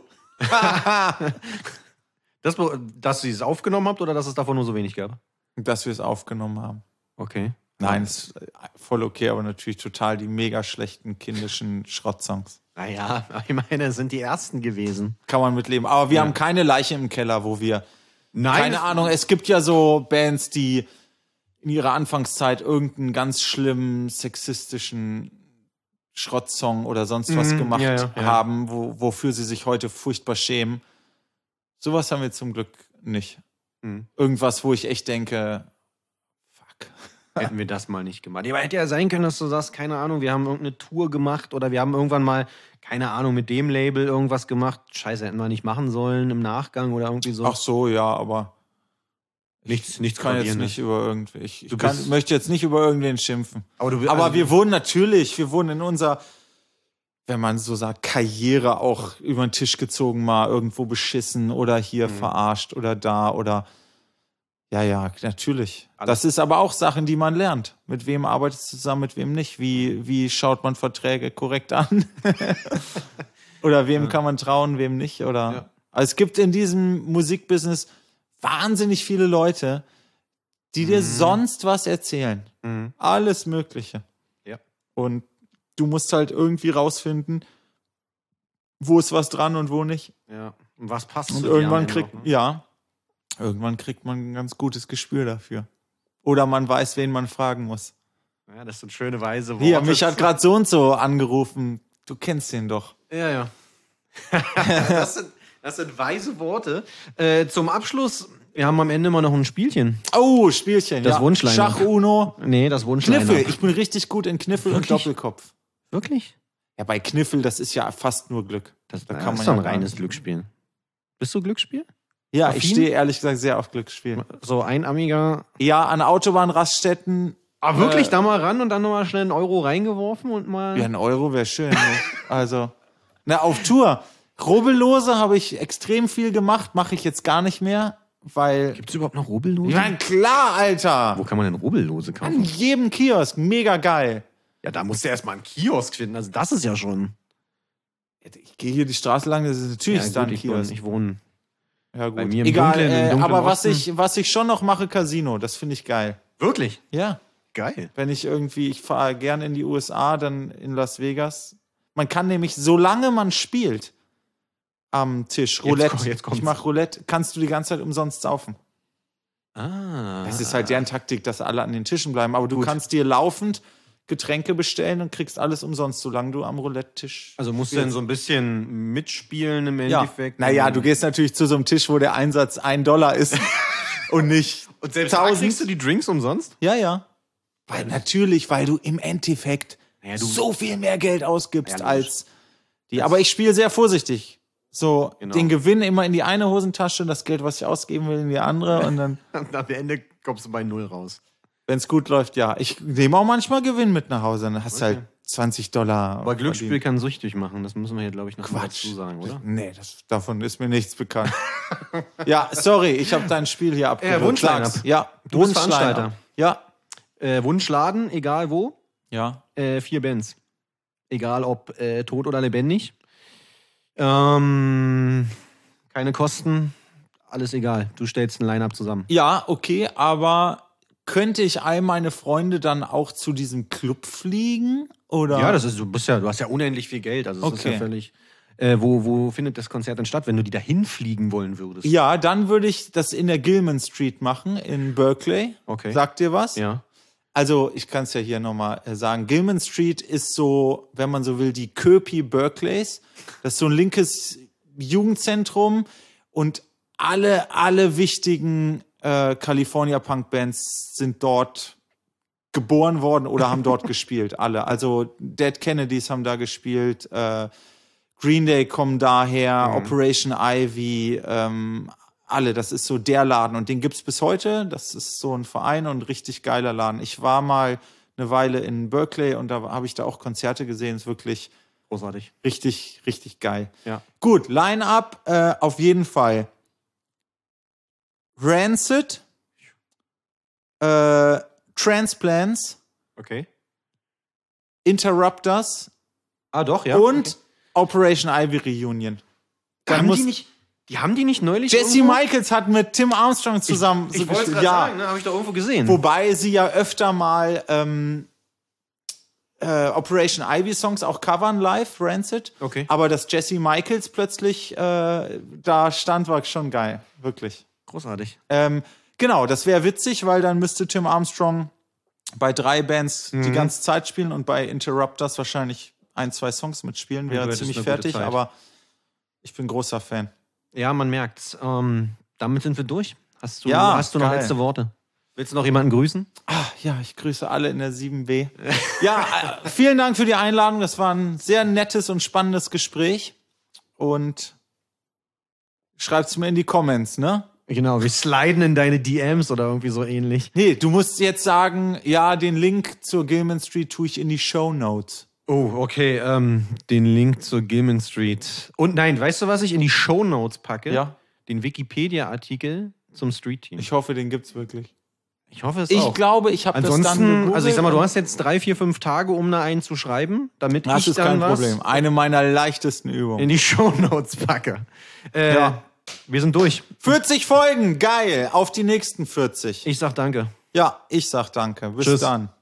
Speaker 3: das, dass ihr es aufgenommen habt oder dass es davon nur so wenig gab?
Speaker 4: Dass wir es aufgenommen haben.
Speaker 3: Okay.
Speaker 4: Nein, ist voll okay, aber natürlich total die mega schlechten kindischen Schrottsongs.
Speaker 3: Naja, ich meine, es sind die ersten gewesen.
Speaker 4: Kann man mitleben. Aber wir
Speaker 3: Ja.
Speaker 4: haben keine Leiche im Keller, wo wir.
Speaker 3: Nein.
Speaker 4: Keine Ahnung, es gibt ja so Bands, die in ihrer Anfangszeit irgendeinen ganz schlimmen sexistischen Schrottsong oder sonst was
Speaker 3: Mhm,
Speaker 4: gemacht
Speaker 3: ja, ja, ja.
Speaker 4: haben, wo, wofür sie sich heute furchtbar schämen. Sowas haben wir zum Glück nicht.
Speaker 3: Mhm.
Speaker 4: Irgendwas, wo ich echt denke, fuck.
Speaker 3: Hätten wir das mal nicht gemacht. Aber hätte ja sein können, dass du sagst, keine Ahnung, wir haben irgendeine Tour gemacht oder wir haben irgendwann mal, keine Ahnung, mit dem Label irgendwas gemacht. Scheiße, hätten wir nicht machen sollen im Nachgang oder irgendwie so.
Speaker 4: Ach so, ja, aber
Speaker 3: nichts, nichts
Speaker 4: ich kann jetzt
Speaker 3: Gravierendes.
Speaker 4: nicht über irgendwie, ich, ich
Speaker 3: Du
Speaker 4: kann,
Speaker 3: bist-
Speaker 4: möchte jetzt nicht über irgendwen schimpfen.
Speaker 3: Aber, du,
Speaker 4: Aber
Speaker 3: also,
Speaker 4: wir wurden natürlich, wir wurden in unserer, wenn man so sagt, Karriere auch über den Tisch gezogen, mal irgendwo beschissen oder hier
Speaker 3: Mhm.
Speaker 4: verarscht oder da oder ja, ja, natürlich.
Speaker 3: Alles-
Speaker 4: Das ist aber auch Sachen, die man lernt. Mit wem arbeitest du zusammen, mit wem nicht? Wie, wie schaut man Verträge korrekt an? Oder wem
Speaker 3: Ja.
Speaker 4: kann man trauen, wem nicht? Oder
Speaker 3: Ja.
Speaker 4: also es gibt in diesem Musikbusiness wahnsinnig viele Leute, die dir
Speaker 3: Mhm.
Speaker 4: sonst was erzählen.
Speaker 3: Mhm.
Speaker 4: Alles Mögliche.
Speaker 3: Ja.
Speaker 4: Und du musst halt irgendwie rausfinden, wo ist was dran und wo nicht.
Speaker 3: Ja. Und was passt
Speaker 4: Und
Speaker 3: zu dir am
Speaker 4: irgendwann
Speaker 3: Ende
Speaker 4: kriegt,
Speaker 3: noch, ne?
Speaker 4: ja, irgendwann kriegt man ein ganz gutes Gespür dafür. Oder man weiß, wen man fragen muss.
Speaker 3: Ja, das sind schöne weise Worte.
Speaker 4: Hier, mich hat gerade so und so angerufen. Du kennst den doch.
Speaker 3: Ja, ja. das, sind, das sind weise Worte. Äh, zum Abschluss, wir haben am Ende immer noch ein Spielchen.
Speaker 4: Oh, Spielchen.
Speaker 3: Das
Speaker 4: ja.
Speaker 3: Wunschline.
Speaker 4: Schach, Uno,
Speaker 3: Nee, das Wunschline.
Speaker 4: Kniffel. Ich bin richtig gut in Kniffel
Speaker 3: Wirklich?
Speaker 4: und Doppelkopf.
Speaker 3: Wirklich?
Speaker 4: Ja, bei Kniffel, das ist ja fast nur Glück.
Speaker 3: Das,
Speaker 4: Da
Speaker 3: da
Speaker 4: kann
Speaker 3: kann
Speaker 4: man
Speaker 3: ist doch
Speaker 4: ja
Speaker 3: ein
Speaker 4: gar
Speaker 3: reines
Speaker 4: nicht-
Speaker 3: Glücksspiel. Bist du Glücksspiel?
Speaker 4: Ja,
Speaker 3: Affin?
Speaker 4: ich stehe ehrlich gesagt sehr auf Glücksspiel.
Speaker 3: So ein Amiga.
Speaker 4: Ja, an Autobahnraststätten.
Speaker 3: Ah, wirklich?
Speaker 4: Äh,
Speaker 3: da mal ran und dann nochmal schnell einen Euro reingeworfen und mal.
Speaker 4: Ja, ein Euro wäre schön. Ne? Also, na, auf Tour. Rubbellose habe ich extrem viel gemacht, mache ich jetzt gar nicht mehr, weil.
Speaker 3: Gibt es überhaupt noch Rubbellose?
Speaker 4: Ja, klar, Alter!
Speaker 3: Wo kann man denn Rubbellose
Speaker 4: An
Speaker 3: kaufen?
Speaker 4: jedem Kiosk, mega geil.
Speaker 3: Ja, da musst du erstmal einen Kiosk finden. Also, das ist ja schon.
Speaker 4: Ich gehe hier die Straße lang, das ist natürlich
Speaker 3: Ja,
Speaker 4: ist da
Speaker 3: gut,
Speaker 4: ein
Speaker 3: ich, wohne,
Speaker 4: Kiosk.
Speaker 3: ich wohne.
Speaker 4: Ja, gut.
Speaker 3: bei mir im
Speaker 4: Egal,
Speaker 3: Dunklen, im
Speaker 4: äh,
Speaker 3: dunklen
Speaker 4: aber was
Speaker 3: Osten.
Speaker 4: ich, was ich schon noch mache, Casino, das finde ich geil.
Speaker 3: Wirklich?
Speaker 4: Ja.
Speaker 3: Geil.
Speaker 4: Wenn ich irgendwie, ich fahre gerne in die U S A, dann in Las Vegas. Man kann nämlich, solange man spielt am Tisch, Roulette,
Speaker 3: komm- jetzt kommt's.
Speaker 4: ich mache Roulette, kannst du die ganze Zeit umsonst saufen.
Speaker 3: Ah.
Speaker 4: Das ist halt deren Taktik, dass alle an den Tischen bleiben. Aber du
Speaker 3: Gut.
Speaker 4: kannst dir laufend Getränke bestellen und kriegst alles umsonst, solange du am Roulette-Tisch
Speaker 3: Also musst du denn so ein bisschen mitspielen im
Speaker 4: ja.
Speaker 3: Endeffekt?
Speaker 4: Naja, du gehst natürlich zu so einem Tisch, wo der Einsatz ein Dollar ist und nicht
Speaker 3: Und selbst da kriegst du
Speaker 4: tausend.
Speaker 3: die Drinks umsonst?
Speaker 4: Ja, ja. Weil, natürlich, weil du im Endeffekt
Speaker 3: Naja, du-
Speaker 4: so viel mehr Geld ausgibst
Speaker 3: Ja, logisch.
Speaker 4: als die. Aber ich spiele sehr vorsichtig. So,
Speaker 3: Genau.
Speaker 4: den Gewinn immer in die eine Hosentasche, das Geld, was ich ausgeben will, in die andere. Und dann,
Speaker 3: Und am Ende kommst du bei Null raus.
Speaker 4: wenn es gut läuft, ja. Ich nehme auch manchmal Gewinn mit nach Hause. Dann hast du
Speaker 3: Okay.
Speaker 4: halt zwanzig Dollar.
Speaker 3: Aber Glücksspiel
Speaker 4: verdient.
Speaker 3: kann süchtig machen. Das müssen wir hier, glaube ich, noch mal
Speaker 4: Quatsch.
Speaker 3: dazu sagen, oder?
Speaker 4: Nee, das, davon ist mir nichts bekannt. Ja, sorry, ich habe dein Spiel hier abgewürgt.
Speaker 3: Wunschline-up.
Speaker 4: Sag's. Ja,
Speaker 3: Du bist
Speaker 4: Wunschline-up.
Speaker 3: Veranstalter.
Speaker 4: Ja.
Speaker 3: Äh, Wunschladen, egal wo.
Speaker 4: Ja.
Speaker 3: Äh, vier Bands. Egal ob äh, tot oder lebendig. Ähm, keine Kosten. Alles egal. Du stellst ein Line-Up zusammen.
Speaker 4: Ja, okay, aber könnte ich all meine Freunde dann auch zu diesem Club fliegen? Oder?
Speaker 3: Ja, das ist, du bist ja, du hast ja unendlich viel Geld. Also das ist
Speaker 4: Okay.
Speaker 3: ja völlig. Äh, wo, wo findet das Konzert denn statt, wenn du die dahin fliegen wollen würdest?
Speaker 4: Ja, dann würde ich das in der Gilman Street machen, in Berkeley.
Speaker 3: Okay.
Speaker 4: Sagt dir was?
Speaker 3: Ja.
Speaker 4: Also, ich kann es ja hier nochmal sagen. Gilman Street ist so, wenn man so will, die Köpi Berkeleys. Das ist so ein linkes Jugendzentrum und alle, alle wichtigen äh, California Punk Bands sind dort geboren worden oder haben dort gespielt, alle. Also Dead Kennedys haben da gespielt, äh, Green Day kommen daher, mhm. Operation Ivy, ähm, alle. Das ist so der Laden und den gibt's bis heute. Das ist so ein Verein und ein richtig geiler Laden. Ich war mal eine Weile in Berkeley und da habe ich da auch Konzerte gesehen. Ist wirklich
Speaker 3: großartig.
Speaker 4: Richtig, richtig geil.
Speaker 3: Ja.
Speaker 4: Gut, Line-Up äh, auf jeden Fall. Rancid, äh, Transplants,
Speaker 3: okay.
Speaker 4: Interrupters
Speaker 3: ah, doch, ja.
Speaker 4: und
Speaker 3: okay.
Speaker 4: Operation Ivy Reunion. Dann
Speaker 3: haben
Speaker 4: muss
Speaker 3: die nicht, die haben die nicht neulich
Speaker 4: Jesse
Speaker 3: irgendwo?
Speaker 4: Michaels hat mit Tim Armstrong zusammen
Speaker 3: Ich,
Speaker 4: so
Speaker 3: ich wollte
Speaker 4: gespielt.
Speaker 3: gerade
Speaker 4: Ja.
Speaker 3: sagen, ne, habe ich doch irgendwo gesehen.
Speaker 4: Wobei sie ja öfter mal ähm, äh, Operation Ivy Songs auch covern live, Rancid.
Speaker 3: Okay.
Speaker 4: Aber dass Jesse Michaels plötzlich äh, da stand, war schon geil. Wirklich.
Speaker 3: Großartig.
Speaker 4: Ähm, genau, das wäre witzig, weil dann müsste Tim Armstrong bei drei Bands
Speaker 3: Mhm.
Speaker 4: die ganze Zeit spielen und bei Interrupters wahrscheinlich ein, zwei Songs mitspielen. Wäre
Speaker 3: hättest
Speaker 4: ziemlich
Speaker 3: eine gute
Speaker 4: fertig,
Speaker 3: Zeit.
Speaker 4: aber ich bin großer Fan.
Speaker 3: Ja, man merkt's. Ähm, damit sind wir durch. Hast du,
Speaker 4: Ja,
Speaker 3: hast du noch
Speaker 4: geil.
Speaker 3: letzte Worte? Willst du noch jemanden grüßen?
Speaker 4: Ah, ja, ich grüße alle in der sieben B. Ja, äh, vielen Dank für die Einladung. Das war ein sehr nettes und spannendes Gespräch. Und schreibt's mir in die Comments, ne?
Speaker 3: Genau, wir sliden in deine D Ms oder irgendwie so ähnlich.
Speaker 4: Nee, du musst jetzt sagen, ja, den Link zur Gilman Street tue ich in die Shownotes.
Speaker 3: Oh, okay, ähm, den Link zur Gilman Street. Und nein, weißt du, was ich in die Shownotes packe?
Speaker 4: Ja.
Speaker 3: Den Wikipedia-Artikel zum Street Team.
Speaker 4: Ich hoffe, den gibt's wirklich.
Speaker 3: Ich hoffe es
Speaker 4: Ich
Speaker 3: auch.
Speaker 4: glaube, ich habe das dann
Speaker 3: Ansonsten,
Speaker 4: gegoogelt.
Speaker 3: also ich sag mal, du hast jetzt drei, vier, fünf Tage, um da einen zu schreiben, damit
Speaker 4: Das
Speaker 3: ich
Speaker 4: ist
Speaker 3: dann
Speaker 4: kein
Speaker 3: was
Speaker 4: Problem. Eine meiner leichtesten Übungen.
Speaker 3: in die Shownotes packe. Äh,
Speaker 4: Ja.
Speaker 3: Wir sind durch.
Speaker 4: vierzig Folgen, geil. Auf die nächsten vierzig.
Speaker 3: Ich sag danke.
Speaker 4: Ja, ich sag danke. Bis
Speaker 3: Tschüss.
Speaker 4: dann.